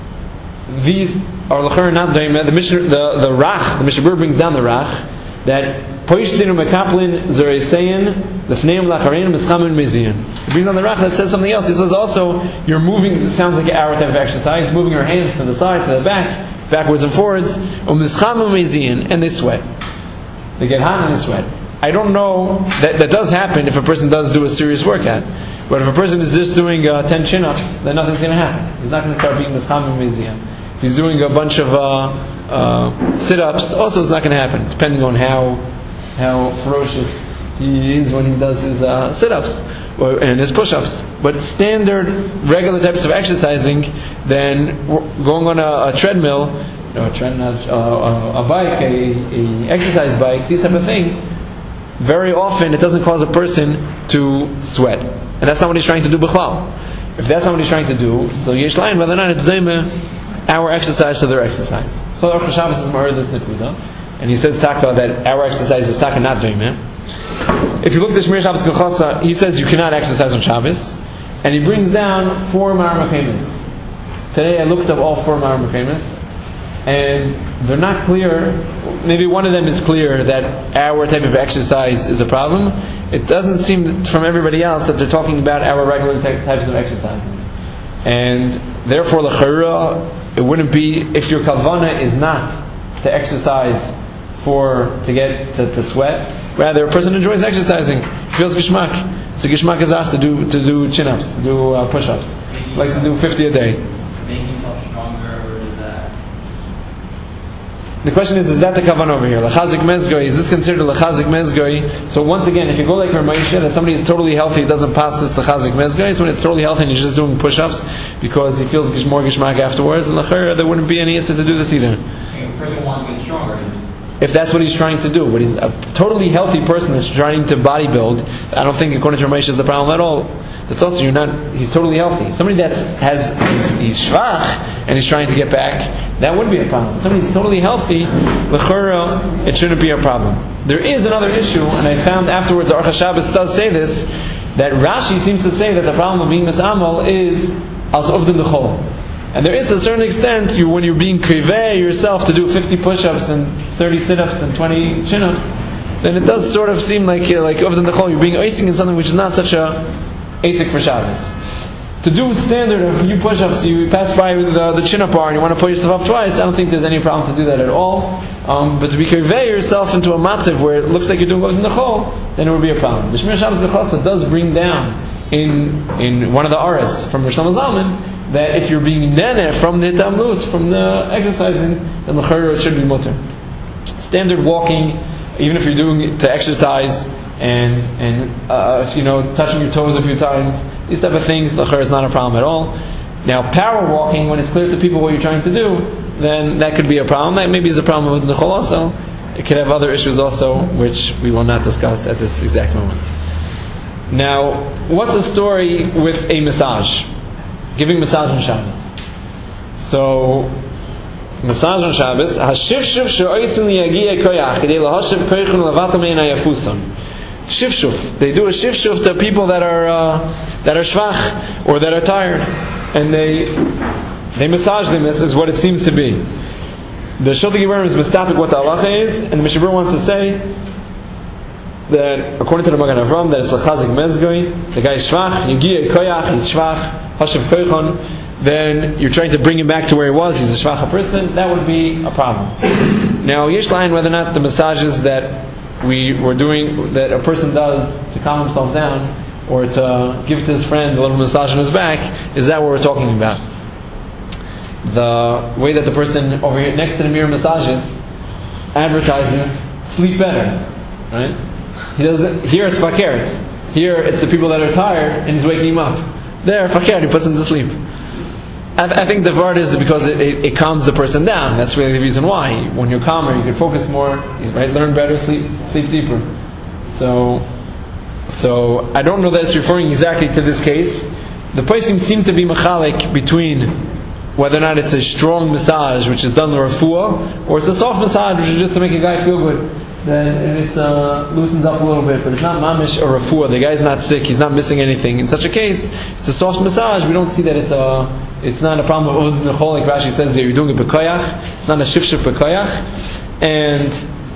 these are l'chor not daima. The Mishnah, the, the Rach, the Mishnah Berurah brings down the Rach, that poishtinu mekaplin zereisein lefneim lacharein mischamin mezion. It brings on the Rach that says something else. He says also you're moving. It sounds like an hour type of exercise, moving your hands to the side, to the back, backwards and forwards. Umischamin mezion, and they sweat. They get hot and they sweat. I don't know that that does happen if a person does do a serious workout. But if a person is just doing uh, ten chin-ups, then nothing's going to happen. He's not going to start being mischamin mezion. If he's doing a bunch of uh, uh, sit-ups, also it's not going to happen, depending on how how ferocious he is when he does his uh, sit-ups or, and his push-ups. But standard, regular types of exercising, then going on a, a treadmill, or a, tread, uh, a bike, a, a exercise bike, this type of thing, very often it doesn't cause a person to sweat. And that's not what he's trying to do b'chlal. If that's not what he's trying to do, so yesh layin, whether or not it's zayme, our exercise to their exercise. So Aruch HaShabbos is more this nikuda. And he says taka that our exercise is taka not zayme. If you look at the Shmir Shabbos Kechasa, he says you cannot exercise on Shabbos. And he brings down four Ma'ar Mechemes. Today I looked up all four Ma'ar Mechemes, and they're not clear. Maybe one of them is clear that our type of exercise is a problem. It doesn't seem from everybody else that they're talking about our regular types of exercise. And therefore, l'chara, it wouldn't be, if your kavana is not to exercise for, to get, to, to sweat, rather a person enjoys exercising, feels gishmak. It's a gishmak azach to do, to do chin-ups, to do uh, push-ups. Like to do fifty a day. Making yourself stronger, or is that? The question is, is that the kavan over here? Lachazik mezgoi, is this considered a lachazik mezgoi? So once again, if you go like Ramesha, that somebody is totally healthy, doesn't pass this lachazik mezgoi, so when it's totally healthy and he's just doing push-ups because he feels more gishmak afterwards, and lachar, there wouldn't be any issue to do this either. A person wants to get stronger. If that's what he's trying to do, but he's a totally healthy person that's trying to bodybuild, I don't think according to Ramesha is the problem at all. That's also, you're not, he's totally healthy. Somebody that has, he's, he's shvach, and he's trying to get back, that would be a problem. Somebody who's totally healthy, l'chura, it shouldn't be a problem. There is another issue, and I found afterwards, the Aruch HaShabbos does say this, that Rashi seems to say that the problem of being misamal is as ovdin d'chol. And there is, to a certain extent, you, when you're being kriveh yourself to do fifty push-ups and thirty sit-ups and twenty chin-ups, then it does sort of seem like, uh, like ovdin d'chol, you're being oising in something which is not such a Asik for Shabbos. To do standard of a few push-ups, you pass by with the, the chin-up bar and you want to pull yourself up twice, I don't think there's any problem to do that at all. Um, but to be convey yourself into a matziv where it looks like you're doing what's in the chol, then it would be a problem. The Shemir Shabbos B'chasa does bring down in in one of the aras from Rosh Zalman that if you're being nene from the tamlut, from the exercising, then the chayra should be mutter. Standard walking, even if you're doing it to exercise, and and uh, you know, touching your toes a few times, these type of things, l'chayr is not a problem at all. Now, power walking, when it's clear to people what you're trying to do, then that could be a problem. That maybe is a problem with nechol also. It could have other issues also, which we will not discuss at this exact moment. Now, what's the story with a massage? Giving massage on Shabbos. So, massage on Shabbos, hashivshuv she'oisin liyagiya koyach, kedei lahashiv koychun levatam ein hayafusan. Shifshuf. They do a shifshuf to people that are uh, that are shvach or that are tired, and they they massage them. This is what it seems to be. The Shulchan Aruch is mistapik what the halacha is, and the Mishabur wants to say that according to the Magen Avram that it's a chazik mezgoi. The guy is shvach, yigia koyach, he's shvach, hashav koychon. Then you're trying to bring him back to where he was. He's a shvach person. That would be a problem. Now, yesh lain whether or not the massages that we were doing, that a person does to calm himself down or to give to his friend a little massage on his back, is that what we're talking about? The way that the person over here next to the mirror massages, advertising, sleep better, right? He does here it's fakir. Here it's the people that are tired and he's waking him up. There, fakir, he puts him to sleep. I, I think the word is because it, it, it calms the person down. That's really the reason why. When you're calmer, you can focus more, right? Learn better, sleep sleep deeper. So, so I don't know that it's referring exactly to this case. The person seems to be machalik between whether or not it's a strong massage, which is done the refuah, or it's a soft massage, which is just to make a guy feel good. Then it uh, loosens up a little bit, but it's not mamish or refuah. The guy's not sick, he's not missing anything. In such a case, it's a soft massage. We don't see that it's a It's not a problem of ovdin d'chol, like Rashi says there. You're doing it b'koyach. It's not a shifshif b'koyach, and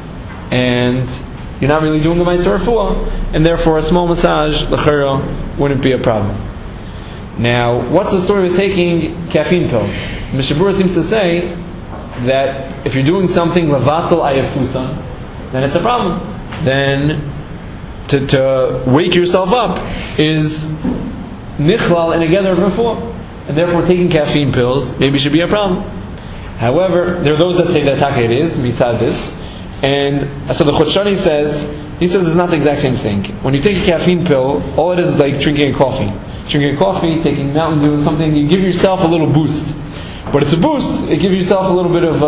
and you're not really doing a ma'aser refuah, and therefore a small massage l'chera wouldn't be a problem. Now, what's the story with taking caffeine pills? Mishabura seems to say that if you're doing something levatel ayafusan, then it's a problem. Then to, to wake yourself up is nichlal and a gather of refuah. And therefore taking caffeine pills maybe should be a problem. However, there are those that say that taka it is, mitzad this. And so the Chotshani says, he says it's not the exact same thing. When you take a caffeine pill, all it is is like drinking a coffee. Drinking a coffee, taking Mountain Dew, something, you give yourself a little boost. But it's a boost, it gives yourself a little bit of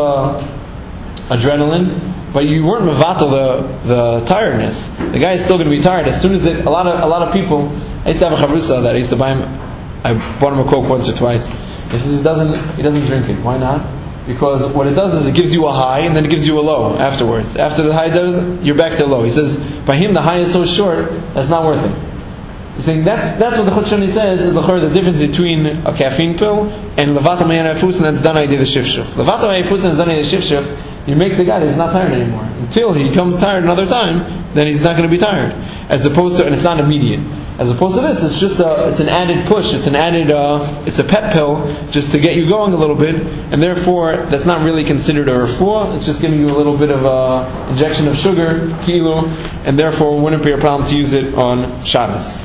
uh, adrenaline, but you weren't mevatel the, the tiredness. The guy is still going to be tired. As soon as it, a lot of a lot of people, I used to have a chavrusa that I used to buy him, I bought him a Coke once or twice. He says he doesn't, he doesn't drink it. Why not? Because what it does is it gives you a high and then it gives you a low afterwards. After the high does, you're back to low. He says, by him the high is so short, that's not worth it. He's saying that's that's what the Chotshani says is the difference between a caffeine pill and levatam ayafus, and that's done idea the shifshuf. Levatam ayafus and done idea the shifshuf. You make the guy that's not tired anymore until he comes tired another time. Then he's not going to be tired. As opposed to, and it's not immediate. As opposed to this, it's just a, it's an added push. It's an added, uh, it's a pet pill just to get you going a little bit, and therefore that's not really considered a refuah. It's just giving you a little bit of a injection of sugar, kilo, and therefore wouldn't be a problem to use it on Shabbos.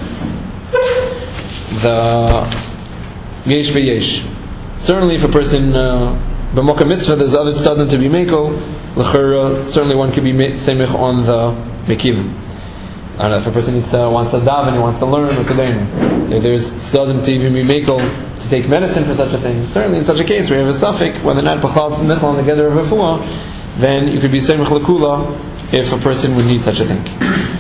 The yesh v'yesh. Certainly, if a person uh, b'mokam mitzvah, there's other tzadim to be mekel. L'chura, certainly one could be semich on the mekivim. I don't know if a person needs to, wants to daven, he wants to learn, or kedayim. If there's tzadim to even be mekel to take medicine for such a thing, certainly in such a case where you have a suffix, whether or not b'chal mitzvah together of refuah, then you could be semich l'kula if a person would need such a thing.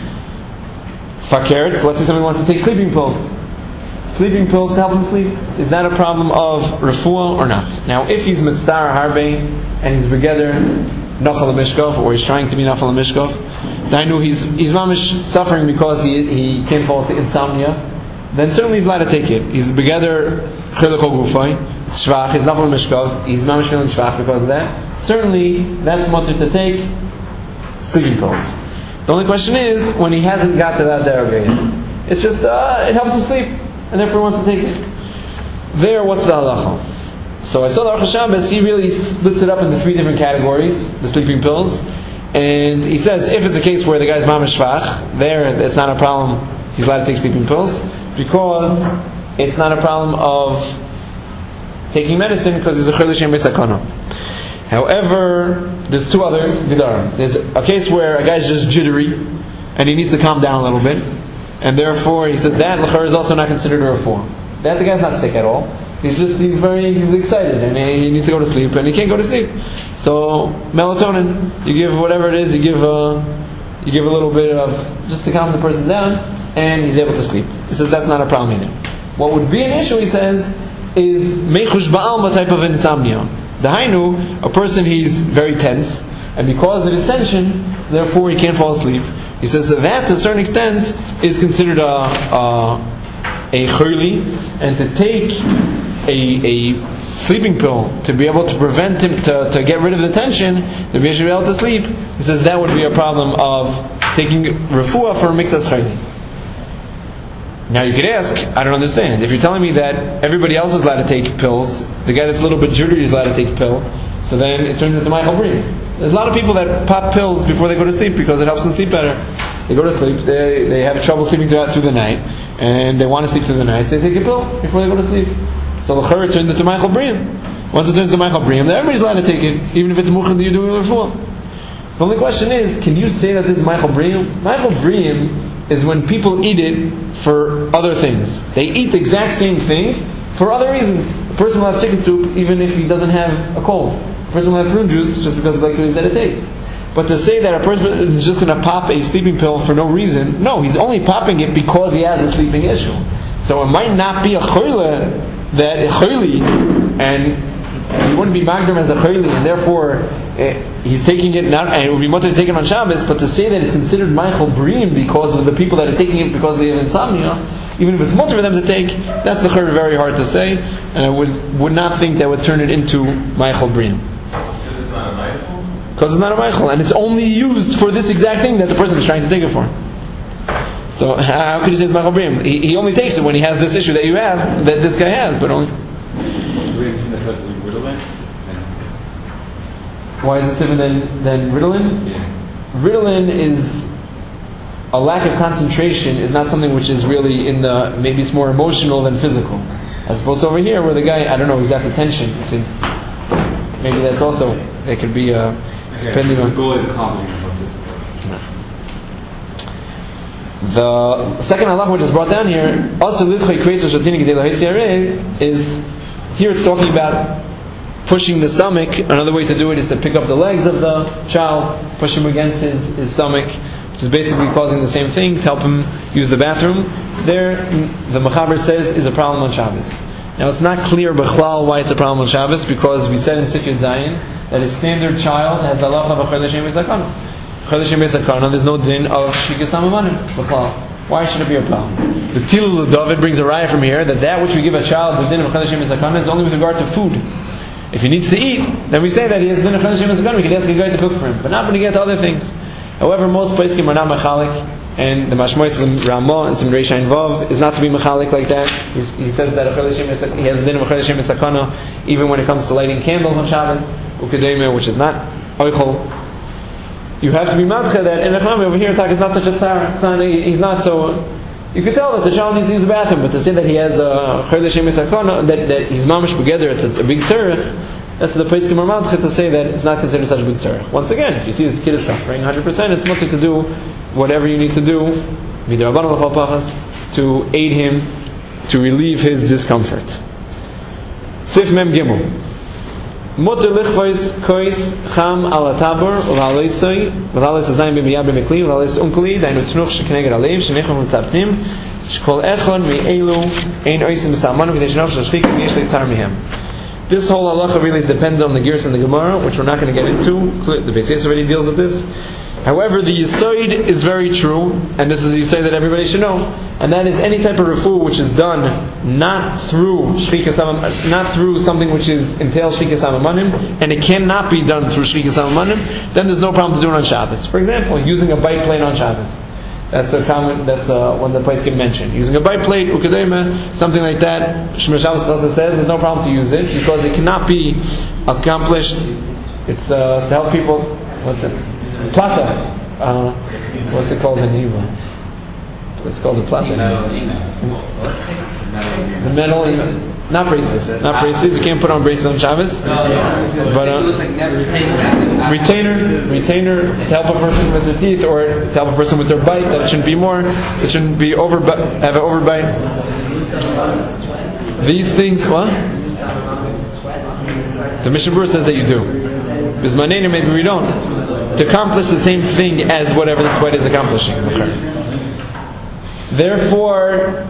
Fakert, let's say somebody wants to take sleeping pills. Sleeping pills to help him sleep. Is that a problem of refuah or not? Now, if he's mitzvah harbe and he's together nachal mishkov, or he's trying to be nachal mishkov, then I know he's he's mamish suffering because he he can't fall asleep, insomnia. Then certainly he's allowed to take it. He's together chilukol gufay shvach. He's nachal mishkov. He's mamish feeling shvach because of that. Certainly that's mutter to take sleeping pills. The only question is when he hasn't got to that derogate. It's just uh, it helps him sleep, and therefore he wants to take it. There, what's the halacha? So I saw the Aruch HaShabbos, he really splits it up into three different categories, the sleeping pills. And he says if it's a case where the guy's mamish shvach, there it's not a problem, he's allowed to take sleeping pills, because it's not a problem of taking medicine because he's a chilei shem b'sakana. However, there's two other gedarim. There's a case where a guy's just jittery and he needs to calm down a little bit, and therefore he says that l'chor is also not considered a refuah. That the guy's not sick at all. He's just he's very he's excited and he needs to go to sleep and he can't go to sleep. So melatonin, you give whatever it is, you give a you give a little bit of just to calm the person down, and he's able to sleep. He says that's not a problem either. What would be an issue, he says, is mechush ba'alma type of insomnia. The hainu, a person he's very tense, and because of his tension, so therefore he can't fall asleep. He says that, that to a certain extent is considered a a, a churli, and to take a a sleeping pill to be able to prevent him to, to get rid of the tension, to be able to sleep. He says that would be a problem of taking refuah for a miktas chayli. Now you could ask, I don't understand. If you're telling me that everybody else is allowed to take pills, the guy that's a little bit jittery is allowed to take a pill, so then it turns into Michael Breen. There's a lot of people that pop pills before they go to sleep because it helps them sleep better. They go to sleep, they they have trouble sleeping throughout through the night, and they want to sleep through the night, so they take a pill before they go to sleep. So the chur turns into Michael Breen. Once it turns into Michael Breen, then everybody's allowed to take it, even if it's muchad that you're doing it before. The only question is, can you say that this is Michael Breen? Michael Breen is when people eat it for other things. They eat the exact same thing for other reasons. A person will have chicken soup even if he doesn't have a cold. A person will have prune juice just because of the things that it takes. But to say that a person is just going to pop a sleeping pill for no reason, no, he's only popping it because he has a sleeping issue. So it might not be a choyle that choyle, and he wouldn't be magdam as a choyle, and therefore uh, he's taking it not, and it would be much to take it on Shabbos. But to say that it's considered Michael Bream because of the people that are taking it because they have insomnia, even if it's much for them to take, that's the chur very hard to say, and I would would not think that would turn it into Michael Bream. Because it's not a Michael? Because it's not a Michael, and it's only used for this exact thing that the person is trying to take it for. So how could you say it's Michael Bream? He, he only takes it when he has this issue that you have, that this guy has, but only. Why is it different than, than Ritalin? Yeah. Ritalin is a lack of concentration, is not something which is really in the, maybe it's more emotional than physical. As opposed to over here where the guy, I don't know, he's got the tension. Maybe that's also, that could be uh, depending on. The goal is calming. The second halacha which is brought down here, also is, here it's talking about pushing the stomach. Another way to do it is to pick up the legs of the child, push him against his, his stomach, which is basically causing the same thing, to help him use the bathroom. There, the Mechaber says, is a problem on Shabbos. Now it's not clear b'chlal why it's a problem on Shabbos, because we said in Sifyat Zayin that a standard child has the halacha of a chilei shem b'sakana. Chilei shem b'sakana, there's no din of shikas hamanim b'chlal. Why should it be a problem? The Tilul David brings a raya from here that that which we give a child the din of chilei shem b'sakana is only with regard to food. If he needs to eat, then we say that he has din of chilei shem b'sakana. We can ask a guy to cook for him, but not when he gets to other things. However, most poskim are not machalik, and the Mashmois from Ramah and some Reish Ayin Vav is not to be machalik like that. He, he says that a chilei shem he has a din of chilei shem b'sakana even when it comes to lighting candles on Shabbos, ukademah, which is not oichol. You have to be madcha that in a chami over here, talk is not such a tzar. He's not so. You can tell that the child needs to use the bathroom, but to say that he has a chilei shem b'sakana, that that he's mamish together, it's a, a big tzarech. That's the place to say that it's not considered such a big tzarech. Once again, if you see that the kid is suffering one hundred percent, it's mutter to do whatever you need to do to aid him, to relieve his discomfort. Sif Mem Gimel. Mutter lichvois kois cham al atabor v'haleisoi v'haleis azayim b'miyah b'mekli v'haleis unkli dainu tznuch shekeneged alev shenichon l'tzapnim shkol echon me'elu ein oisim b'salmanu v'dei shenoch shashchik v'yesh leitzar mihem. This whole halacha really depends on the Girs and the Gemara, which we're not going to get into. The Beis Yosef already deals with this. However, the Yisoid is very true, and this is the Yisoid that everybody should know, and that is any type of refu which is done not through Shvikas Hamamanim, not through something which is entails Shvikas Hamamanim, and it cannot be done through Shvikas Hamamanim, then there's no problem to do it on Shabbos. For example, using a bite plate on Shabbos. That's a comment. That's uh, one that the place can mention. Using a bite plate, ukadema, something like that. Shemir Shabbos also says there's no problem to use it because it cannot be accomplished. It's uh, to help people. What's it? Plata. Uh, what's it called in Hebrew? It's called the plata. The metal, not bracelets, not bracelets. You can't put on bracelets on Shabbos. But uh, retainer, retainer to help a person with their teeth, or to help a person with their bite. That it shouldn't be more. It shouldn't be over. Have an overbite. These things, what? The Mishnah Berurah says that you do. Bismanenu, maybe we don't. To accomplish the same thing as whatever the sweat is accomplishing. Okay. Therefore,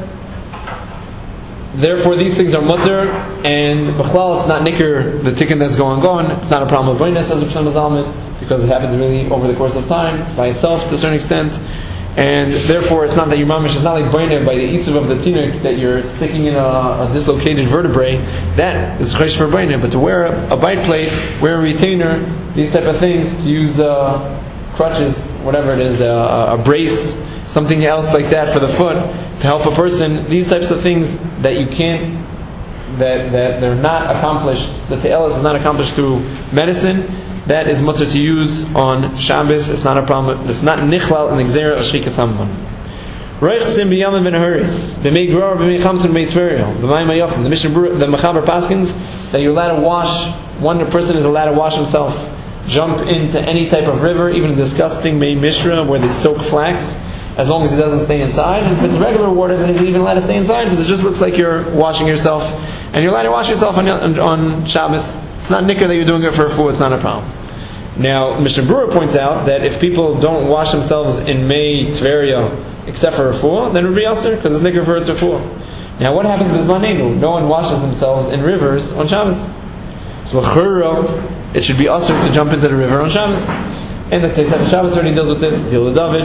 therefore these things are mutter, and b'chlal it's not nicker the tikkun that's going on. It's not a problem of brightness as a percent of Zalman, because it happens really over the course of time by itself to a certain extent. And therefore, it's not that your mamish is not like boiner by the itzuv of the tinuk that you're sticking in a, a dislocated vertebrae. That is chesh for boiner. But to wear a, a bite plate, wear a retainer, these type of things, to use uh, crutches, whatever it is, uh, a brace, something else like that for the foot to help a person. These types of things that you can't, that that they're not accomplished. The te'elis is not accomplished through medicine. That is mutter to use on Shabbos. It's not a problem. It's not nichlal in the gzera of shrikas hamon. Roich sim b'yamim ben haris b'mei gror b'mei chamtzun b'mei tveriel b'mei mayofim. The Mishnah Berurah, the Mechaber paskins that you're allowed to wash. One person is allowed to wash himself, jump into any type of river, even disgusting mei mishra where they soak flax, as long as it doesn't stay inside. And if it's regular water, then it's even allowed to stay inside because it just looks like you're washing yourself, and you're allowed to wash yourself on on, on Shabbos. It's not nicker that you're doing it for a fool. It's not a problem. Now, Mishnah Berurah points out that if people don't wash themselves in May Tveria except for a fool, then it would be usher because it's nicker for a fool. Now, what happens with Zmanenu? No one washes themselves in rivers on Shabbos. So, l'chura, it should be usher to jump into the river on Shabbos. And the Teisat Shabbos already deals with this. Tila David,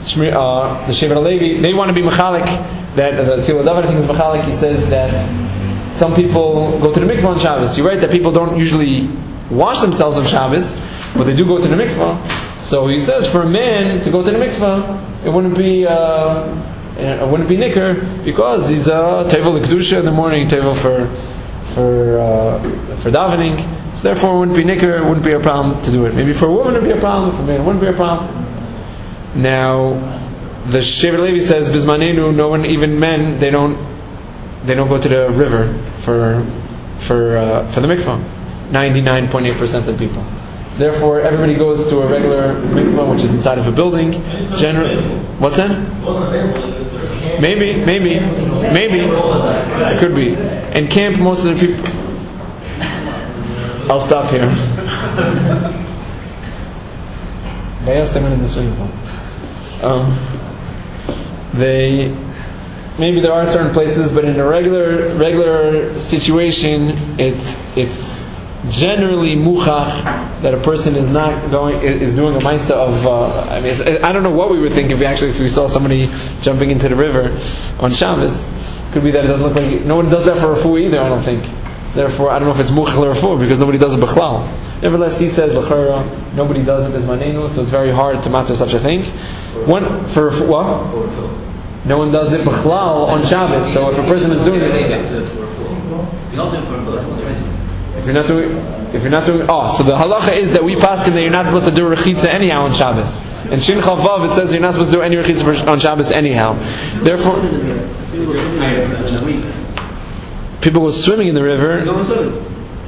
uh, the Shevet HaLevi, they want to be mechalik. That uh, the Tila David, I think, is mechalik. He says that some people go to the mikvah on Shabbos. You're right that people don't usually wash themselves on Shabbos, but they do go to the mikvah. So he says for a man to go to the mikvah, it wouldn't be uh, it wouldn't be nicker because he's a uh, tevel l'kedusha in the morning, tevel for for uh, for davening. So therefore, it wouldn't be nicker. It wouldn't be a problem to do it. Maybe for a woman it would be a problem. For a man, it wouldn't be a problem. Now, the Shevet Levi says bismanenu. No one, even men, they don't they don't go to the river for for uh, for the mikvah. ninety-nine point eight percent of people. Therefore, everybody goes to a regular mikvah, which is inside of a building. General, what's that? Maybe, maybe, maybe. It could be. In camp, most of the people. I'll stop here. Um, they maybe there are certain places, but in a regular regular situation, it's it's. Generally, muchach that a person is not going is doing a mindset of. Uh, I mean, I don't know what we would think if we actually if we saw somebody jumping into the river on Shabbos. Could be that it doesn't look like no one does that for a fool either. I don't think. Therefore, I don't know if it's muchach or a fool because nobody does it b'chlal. Nevertheless, he says l'chara nobody does it as manenu, so it's very hard to matter such a thing. One for what? No one does it b'chlal on Shabbos. So if a person is doing it. You don't do it for a fool. If you're not doing, if you're not doing, oh, so the halacha is that we paskin that you're not supposed to do rechitza anyhow on Shabbos. In Shin Chal Vav it says you're not supposed to do any rechitza on Shabbos anyhow. Therefore, people go swimming in the river.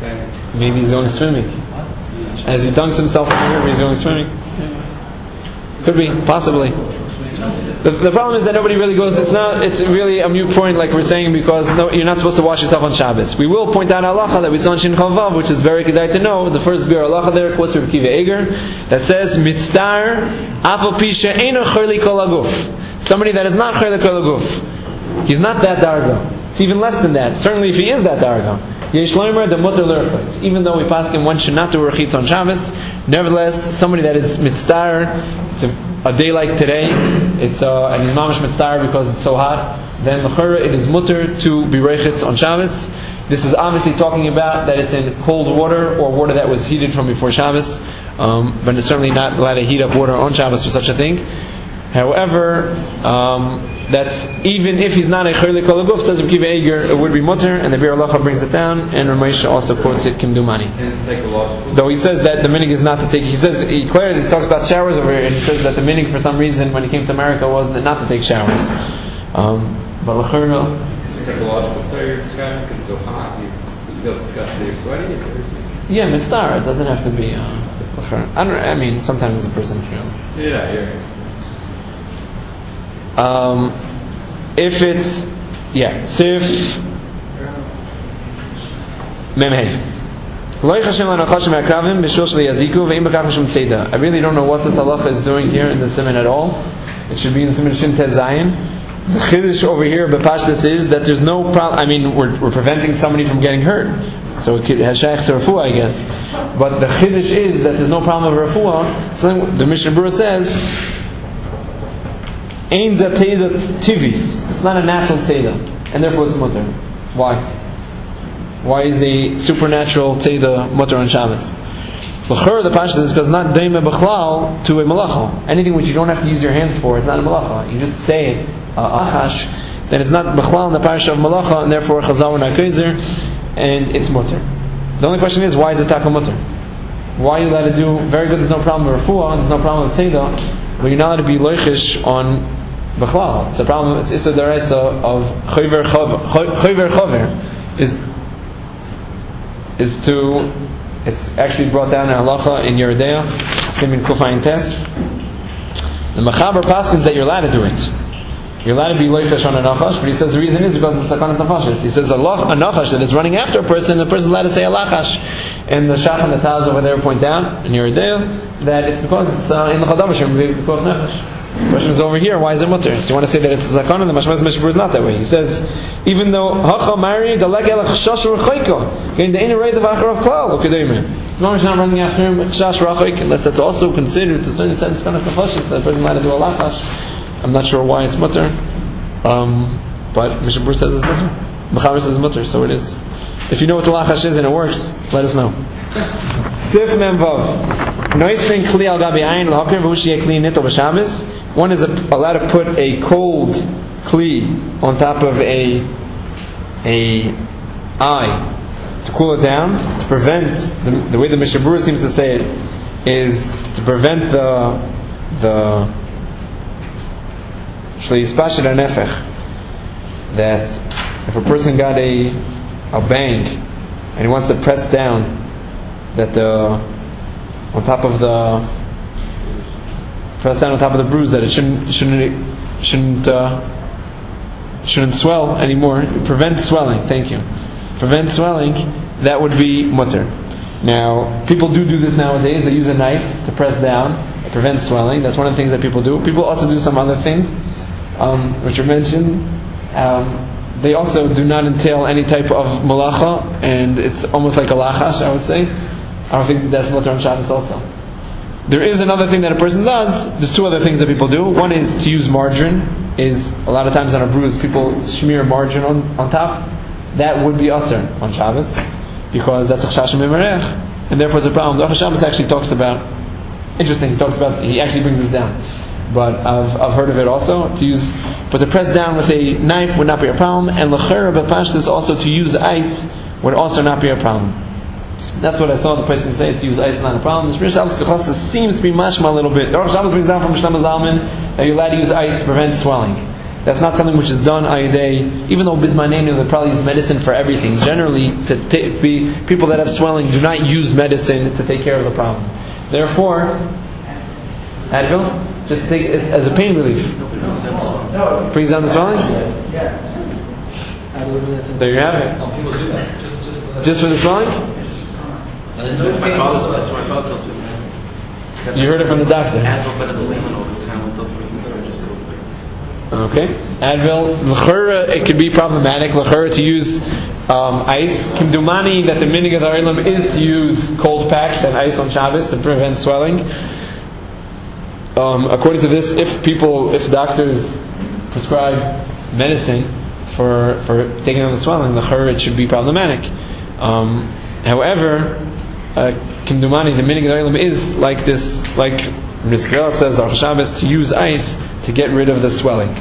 Maybe he's going swimming. As he dunks himself in the river, he's going swimming. Could be, possibly. The, the problem is that nobody really goes. It's not. It's really a mute point, like we're saying, because no, you're not supposed to wash yourself on Shabbos. We will point out halacha that we saw in Shin Chavav, which is very good to know. The first bir halacha there quotes Rav Kiva Eger that says mitzdar afal pi she'eino chorli kol haguf. Somebody that is not chorli kol haguf. He's not that darga. It's even less than that. Certainly, if he is that darga. Yesh loimer the mutter l'rchitz. Even though we pass him one should not do rchitz on Shabbos, nevertheless, somebody that is mitzdar, it's a, a day like today, it's uh, and he's mamish mitzdar because it's so hot, then l'chora it is mutter to be rechitz on Shabbos. This is obviously talking about that it's in cold water or water that was heated from before Shabbos, um, but it's certainly not allowed to heat up water on Shabbos for such a thing. However, um, that's even if he's not a chaylik kol haguf, says Rav Kiva Eger, it would be mutter, and the Bir Halacha brings it down, and Ramesha also quotes it kimdumani. Though he says that the minig is not to take. He says he clears. He talks about showers over here, and he says that the minig for some reason when he came to America was not to take showers. Um, but l'chayra. Psychological failure describing because it's so hot. You feel disgusted. You're sweaty. Yeah, mitzvah. It doesn't have to be. Uh, I don't. I mean, sometimes a person feels. Yeah, you're. Um, if it's, yeah, Sif Memhei. I really don't know what this halacha is doing here in the Siman at all. It should be in the Siman Shin Ted Zayin. The chiddush over here, Bepashtas, is that there's no problem. I mean, we're, we're preventing somebody from getting hurt, so it has shaykh to refuah, I guess. But the chiddush is that there's no problem with refuah. So the Mishnah Berurah says, Ein za teda tivis. It's not a natural teda, and therefore it's mutter. Why? Why is a supernatural teda mutter on Shabbos? L'chor, the pashta is because not deima b'chlal to a malacha. Anything which you don't have to use your hands for, it's not a malacha. You just say it, achash, then it's not b'chlal in the parsha of malacha, and therefore chazal and akeizer, and it's mutter. The only question is, why is it taka mutter? Why are you allowed to do very good? There's no problem with refuah, there's no problem with teda, but you're not allowed to be loichish on B'chlal. It's a problem. It's Issa D'Oraisa of Chover Chover is is to. It's actually brought down in halacha in Yeridea, Simin Kufayin Tes. The Mechaber paskins that you're allowed to do it. You're allowed to be loichash on a nachash, but he says the reason is because it's sakanat nafashis. He says a nachash that is running after a person, the person is allowed to say a lachash. And the Shach and the Taz over there point out in Yeridea that it's because it's uh, in the Chadavashim because nefesh. The question is over here, why is it mutter? So you want to say that it's a zakana, the Mashmaz Mishnah is not that way. He says, even though hacha mari galek el chashash rechayko, getting the inner right of achar of klal, okay, it's not not running after him chashash rechayk, unless that's also considered to a certain extent kind of nefashis that the person might have to do a lachash. I'm not sure why it's mutter, um, but Mishnah Berurah says it's mutter. Mechaber says it's mutter, so it is. If you know what the lachash is and it works, let us know. Sif memvav. Noitzin kli al gabi ayin l'haker v'ushiyeh kli nitol b'Shabbos. One is allowed to put a cold kli on top of a a eye to cool it down, to prevent the, the way the Mishnah Berurah seems to say it is to prevent the the that if a person got a a bang and he wants to press down, that the on top of the press down on top of the bruise, that it shouldn't shouldn't shouldn't uh, shouldn't swell anymore. Prevent swelling. Thank you. Prevent swelling. That would be mutter. Now, people do do this nowadays. They use a knife to press down, to prevent swelling. That's one of the things that people do. People also do some other things, um, which are mentioned. Um, they also do not entail any type of malacha, and it's almost like a lachash, I would say. I don't think that's mutter on Shabbos also. There is another thing that a person does. There's two other things that people do. One is to use margarine. Is a lot of times on a bruise, people smear margarine on, on top. That would be asur on Shabbos, because that's a chashash mimerech, and therefore it's a problem. The Aruch Shabbos actually talks about, interesting, he talks about, he actually brings this down. But I've, I've heard of it also, to use, but to press down with a knife would not be a problem, and l'chera b'pashtus also to use ice would also not be a problem. That's what I saw the person say, to use ice is not a problem. The Shmir Shabbos Kechasa seems to be mashma a little bit. The Aruch Shabbos brings down from Shlomo Zalman that you're allowed to use ice to prevent swelling. That's not something which is done ayadei, even though bismanenu they probably use medicine for everything. Generally, to t- be, people that have swelling do not use medicine to take care of the problem. Therefore, Advil, just take it as a pain relief. Brings down the swelling? There you have it. People do that. Just, just, Just for the swelling? That's my father. That's my father tells me. You heard it from the doctor. Advil better than lemon all this time. It doesn't make me so just Okay. Advil, l'chura, it could be problematic. L'chura to use um, ice. Kimdumani, that the minig of the Olam is to use cold packs and ice on Shabbos to prevent swelling. Um, according to this, if people, if doctors prescribe medicine for for taking on the swelling, l'chura, it should be problematic. Um, however, uh, Kimdumani, the minig of the Olam is like this, like Rizkrel says, Aruch Shabbos, to use ice to get rid of the swelling.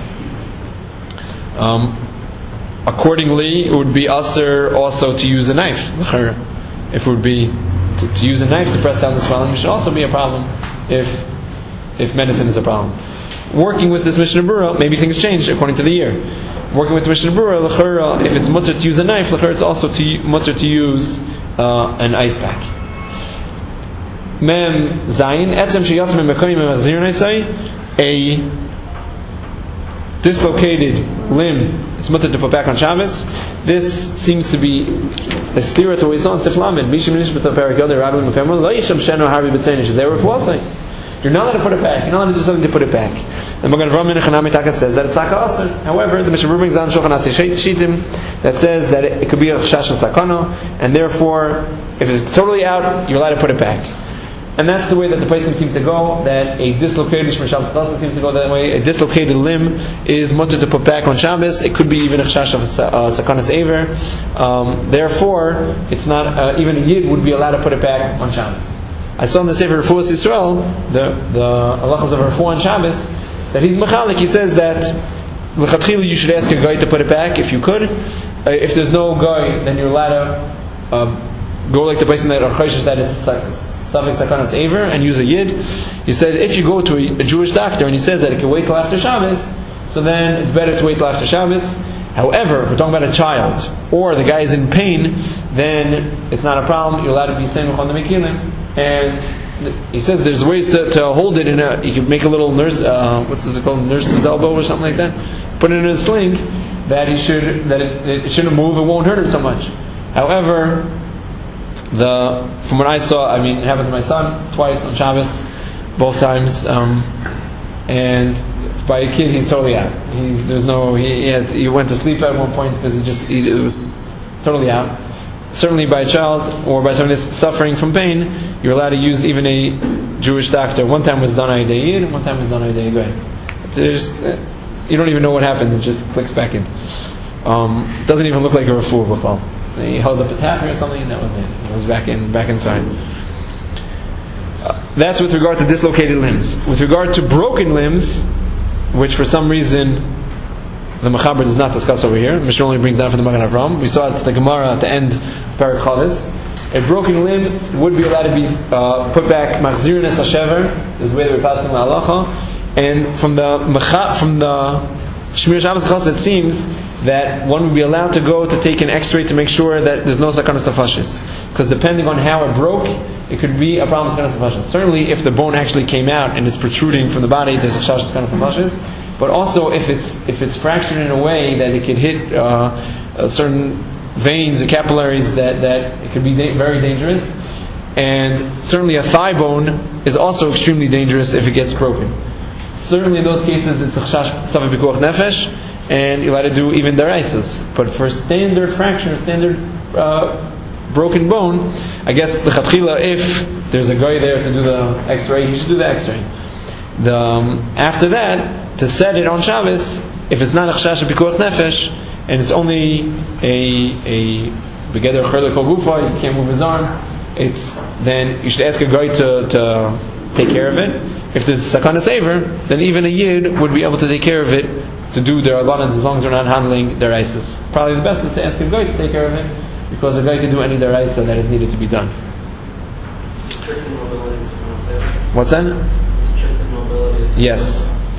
Um, accordingly, it would be usher also to use a knife. If it would be to, to use a knife to press down the swelling, it should also be a problem if if medicine is a problem. Working with this Mishnah Berurah, maybe things change according to the year. Working with Mishnah Berurah, if it's mutter to use a knife, it's also to, mutter to use uh, an ice pack. Mem Zayin, etzem sheyatzem mekoyim memazir naisai, a dislocated limb is mutter to put back on Shabbos. This seems to be a stira to what we saw in Sif Lamed. Mishim nishbet perik yoder radu mefemel lo yisham sheno harvi b'tzenish. They were flossing. You're not allowed to put it back. You're not allowed to do something to put it back. And Magen Avraham Menachem Hamitaka says that it's Saka Aser. However, the Mishnah Berurah brings down Shulchan Aruch Shitim that says that it, it could be a Chash and Sakana, and therefore, if it's totally out, you're allowed to put it back. And that's the way that the person seems to go, that a dislocated, Shmashal Sadasa seems to go that way, a dislocated limb is mutter to put back on Shabbos. It could be even a Chash of uh, Sakanas Aver. Um, therefore, it's not, uh, even a Yid would be allowed to put it back on Shabbos. I saw in the Sefer Refuas Yisrael, the the halachas of Refuah on Shabbos, that he's mechalik. He says that l'chatchila you should ask a guy to put it back if you could. Uh, if there's no guy, then you're allowed to uh, go like the person that are chayshish that it's Savik Sakanat Aver and use a Yid. He says if you go to a, a Jewish doctor and he says that it can wait till after Shabbos, so then it's better to wait till after Shabbos. However, if we're talking about a child or the guy is in pain, then it's not a problem. You're allowed to be Semech on the Mekilim. And he says there's ways to, to hold it in a. You can make a little nurse. Uh, what's this called? Nurse's elbow or something like that. Put it in a sling that he should that it, it shouldn't move. It won't hurt him so much. However, the from what I saw, I mean, it happened to my son twice on Shabbos, both times, um, and by a kid he's totally out. He, there's no. He, he, has, he went to sleep at one point because he just he, it was totally out. Certainly by a child or by someone that's suffering from pain, you're allowed to use even a Jewish doctor. One time was done Ayadei Yid, one time was done Ayadei Goy. There's, you don't even know what happened, it just clicks back in. Um, it doesn't even look like a refuah b'chol. He held up a tap or something and that was it. It was back in, back inside. Uh, that's with regard to dislocated limbs. With regard to broken limbs, which for some reason the Mechaber does not discuss over here. Mishnah only brings down from the Magen Avraham. We saw it at the Gemara at the end of Perek Chodesh. A broken limb would be allowed to be uh, put back. Machzirin es hashever is the way that we're passing the halacha. And from the Mecha, from the Shmir Shabbos Chos, it seems that one would be allowed to go to take an X-ray to make sure that there's no sakanas nefashis. Because depending on how it broke, it could be a problem with sakanas nefashis. Certainly, if the bone actually came out and it's protruding from the body, there's a shash sakanas nefashis. But also, if it's if it's fractured in a way that it could hit uh, certain veins and capillaries, that, that it could be da- very dangerous. And certainly, a thigh bone is also extremely dangerous if it gets broken. Certainly, in those cases, it's a chash savik b'kuach nefesh, and you're allowed to do even deraisas. But for standard fracture, standard uh, broken bone, I guess the chatchila, if there's a guy there to do the X-ray, he should do the X-ray. The, um, after that, to set it on Shabbos, if it's not a chash b'kuach nefesh, and it's only a a begeder chaylik kol gufa, you can't move his arm, it's then you should ask a guy to, to take care of it. If there's sakanas aver, then even a yid would be able to take care of it, to do their abanas as long as they're not handling their isis. Probably the best is to ask a guy to take care of it, because a guy can do any their isa that is needed to be done. What's that? Yes.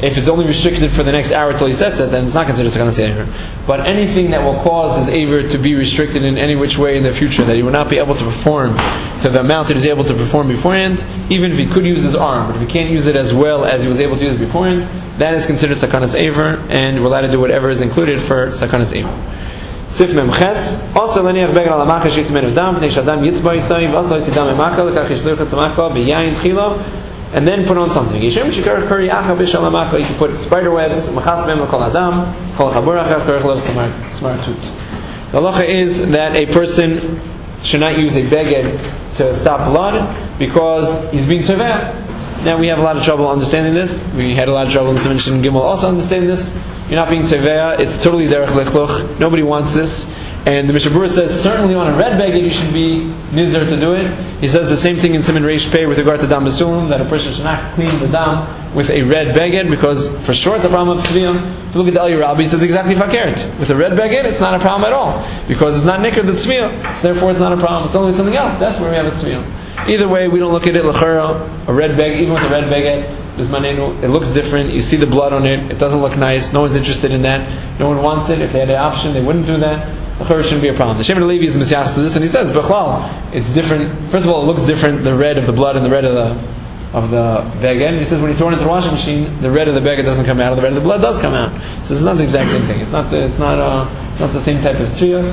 if it's only restricted for the next hour till he sets it, then it's not considered sakanas aver. But anything that will cause his aver to be restricted in any which way in the future, that he will not be able to perform to the amount that he's able to perform beforehand, even if he could use his arm, but if he can't use it as well as he was able to use it beforehand, that is considered sakanas aver, and we're allowed to do whatever is included for sakanas aver. Sif mem ches, also leniach begel al amacha shitz menu dam, v'nei shadam yitzba yisayim, v'aslo yitzidam emaka, l'kach yishluch etzamaka, b'yayin chilo, and then put on something. Yishem shikar kuri acha b'shal amaka, you can put spider webs, machas mem l'kol adam, kol chabur achas karech lev smartut. The halacha is that a person should not use a beged to stop blood because he's being teveh. Now we have a lot of trouble understanding this. We had a lot of trouble in Siman Gimel also understanding this. You're not being teveh. It's totally derech lechluch. Nobody wants this. And the Mishnah Berurah says certainly on a red beged you should be nizar to do it. He says the same thing in Siman Reish Pei with regard to dam b'sulam, that a person should not clean the dam with a red beged because for sure it's a problem of tzviyah. If you look at the El Yerabbi, he says exactly fakert. With a red beged it's not a problem at all because it's not nikr the tzviyah. Therefore it's not a problem. It's only something else. That's where we have a tzviyah. Either way, we don't look at it l'chara, a red beged, even with a red beged. It looks different. You see the blood on it. It doesn't look nice. No one's interested in that. No one wants it. If they had the option, they wouldn't do that. The church shouldn't be a problem. The Shemin Levi is misyas to this, and he says, "B'chlal, it's different. First of all, it looks different. The red of the blood and the red of the of the beged." He says, when you throw it into the washing machine, the red of the beged doesn't come out. The red of the blood does come out. So it's not the exact same thing. It's not. The, it's not. Uh, it's not the same type of tzriya,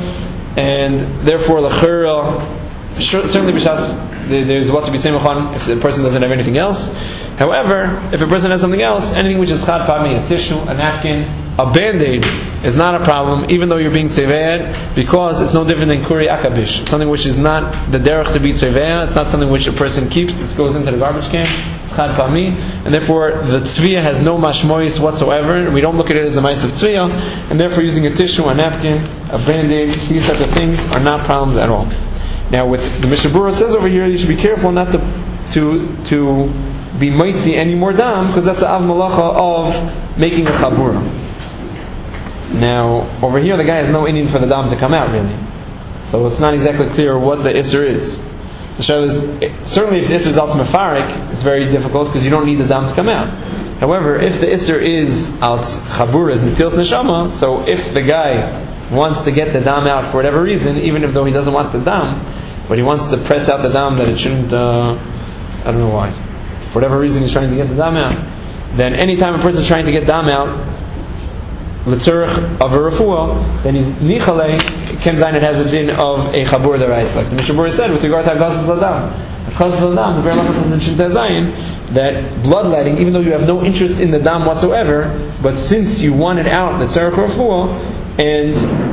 and therefore the chura certainly b'shas. There's what to be semachan if the person doesn't have anything else. However, if a person has something else, anything which is chad pami, a tissue, a napkin, a band-aid is not a problem, even though you're being tzeve'ed, because it's no different than kuri akabish. Something which is not the derech to be tzeve'ed. It's not something which a person keeps. It goes into the garbage can. It's chad pami, and therefore the tzviyah has no mashmois whatsoever. And we don't look at it as a ma'is of tzviyah, and therefore using a tissue, a napkin, a band-aid, these types of things are not problems at all. Now, with the Mishnah Berurah says over here, you should be careful not to to to be mitzi any more dam, because that's the av malacha of making a chabura. Now, over here, the guy has no Indian for the dam to come out, really, so it's not exactly clear what the isser is. The shayla is certainly if the isser is al mefarik, it's very difficult because you don't need the dam to come out. However, if the isser is al chabura, is netilas neshama, so if the guy wants to get the dam out for whatever reason, even if though he doesn't want the dam, but he wants to press out the dam that it shouldn't, uh, I don't know why, for whatever reason he's trying to get the dam out, then anytime a person is trying to get dam out, l'tzurich of a refuah, then he's nichale, ken zayin it has a din of a chabur deraisa. Like the Mishnah Berurah said with regard to Hagazas Ladam. Hagazas Ladam, the very last in Shinta Zayin, that bloodletting, even though you have no interest in the dam whatsoever, but since you want it out, the tzurich refuah, and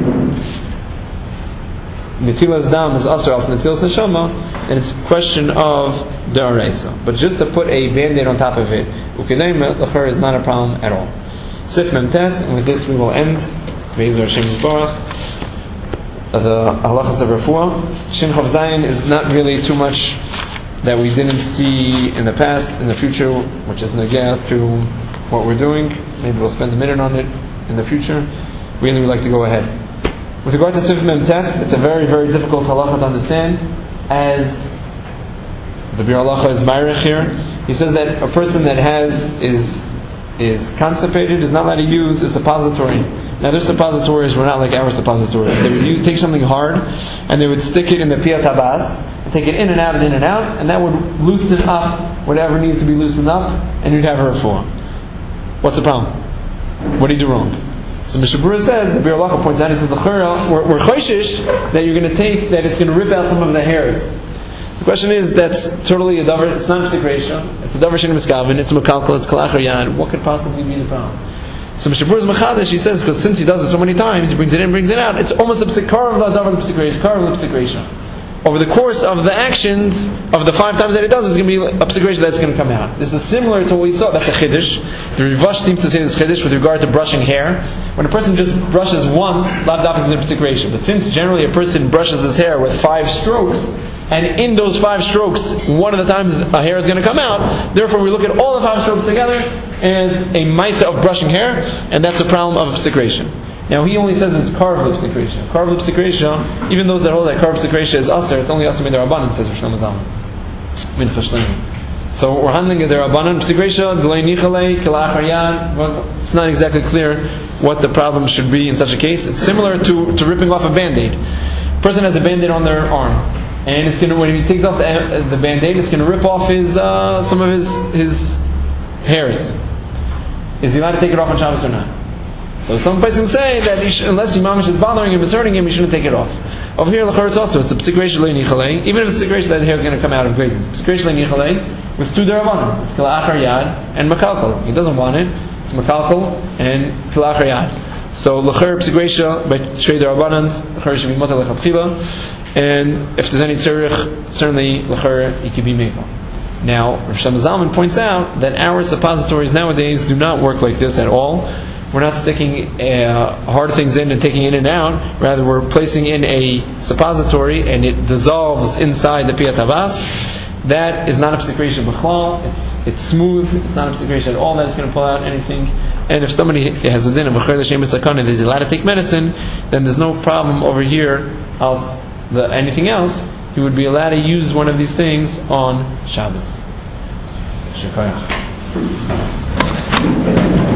netilas dam is also also netilas neshama, and it's a question of deraisa. But just to put a band-aid on top of it, ukedaim l'chor is not a problem at all. Sif mem tes, and with this we will end. Be'ezer Hashem Yisborach. The halachas of refuah. Shin Chav Zayin is not really too much that we didn't see in the past, in the future, which is negah to what we're doing. Maybe we'll spend a minute on it in the future. Really, we like to go ahead. With regard to Sif Mem Tes, it's a very, very difficult halacha to understand, as the Bir Halacha is Mayrich here. He says that a person that has is is constipated is not allowed to use a suppository. Now, their suppositories were not like our suppositories. They would use, take something hard, and they would stick it in the piyat habas, and take it in and out and in and out, and that would loosen up whatever needs to be loosened up, and you'd have a refuah. What's the problem? What do you do wrong? So Mishnah Berurah says, the Bir Halacha points out, he says, we're, we're choishish that you're going to take, that it's going to rip out some of the hairs. The question is, that's totally a davar, it's not a secretion, it's a davar shein miskaven, it's a mekalkal, it's kalachar yad. What could possibly be the problem? So Mishnah Berurah is mechadash, he says, because since he does it so many times, he brings it in, brings it out, it's almost a psikar of the davar of secretion, kar of secretion. Over the course of the actions of the five times that he does, it's going to be a psikration that's going to come out. This is similar to what we saw, that's a chiddush. The Rivash seems to say this chiddush with regard to brushing hair. When a person just brushes once, lav dafik is a psikration. But since generally a person brushes his hair with five strokes, and in those five strokes, one of the times a hair is going to come out, therefore we look at all the five strokes together as a maisa of brushing hair, and that's a problem of secretion. Now he only says it's carved lip secretion. Carved lip secretion, even those that hold that carved secretion is usher, it's only usher min the Rabbanan, says Rosh Hashanah. Min chashleim. So we're handling it there. It's not exactly clear what the problem should be in such a case. It's similar to, to ripping off a band-aid. A person has a band-aid on their arm, and it's going to, when he takes off the, the band-aid, it's going to rip off his uh, some of his his hairs. Is he allowed to take it off on Shabbos or not? So some person say that he should, unless Imam is bothering him, it's hurting him, he shouldn't take it off. Over here, it's also it's a psikration le'nichalei. Even if it's a psikration that the hair is going to come out of grazing, psikration le'nichalei with two derabanan. It's kilachar yad and makalkal. He doesn't want it. It's makalkal and kilachar yad. So l'cher psikration by trei derabanan, l'cher should be motel lechatchila. And if there's any tzarich, certainly l'cher it could be mekel. Now, Rav Shlomo Zalman points out that our suppositories nowadays do not work like this at all. We're not sticking uh, hard things in and taking in and out. Rather, we're placing in a suppository and it dissolves inside the piyat havas. That is not a psikration b'chlal. It's it's smooth. It's not a psikration at all. That's going to pull out anything. And if somebody has a din of b'cher l'shem b'sakana, they're allowed to take medicine, then there's no problem over here of the anything else. He would be allowed to use one of these things on Shabbos. Shekayach.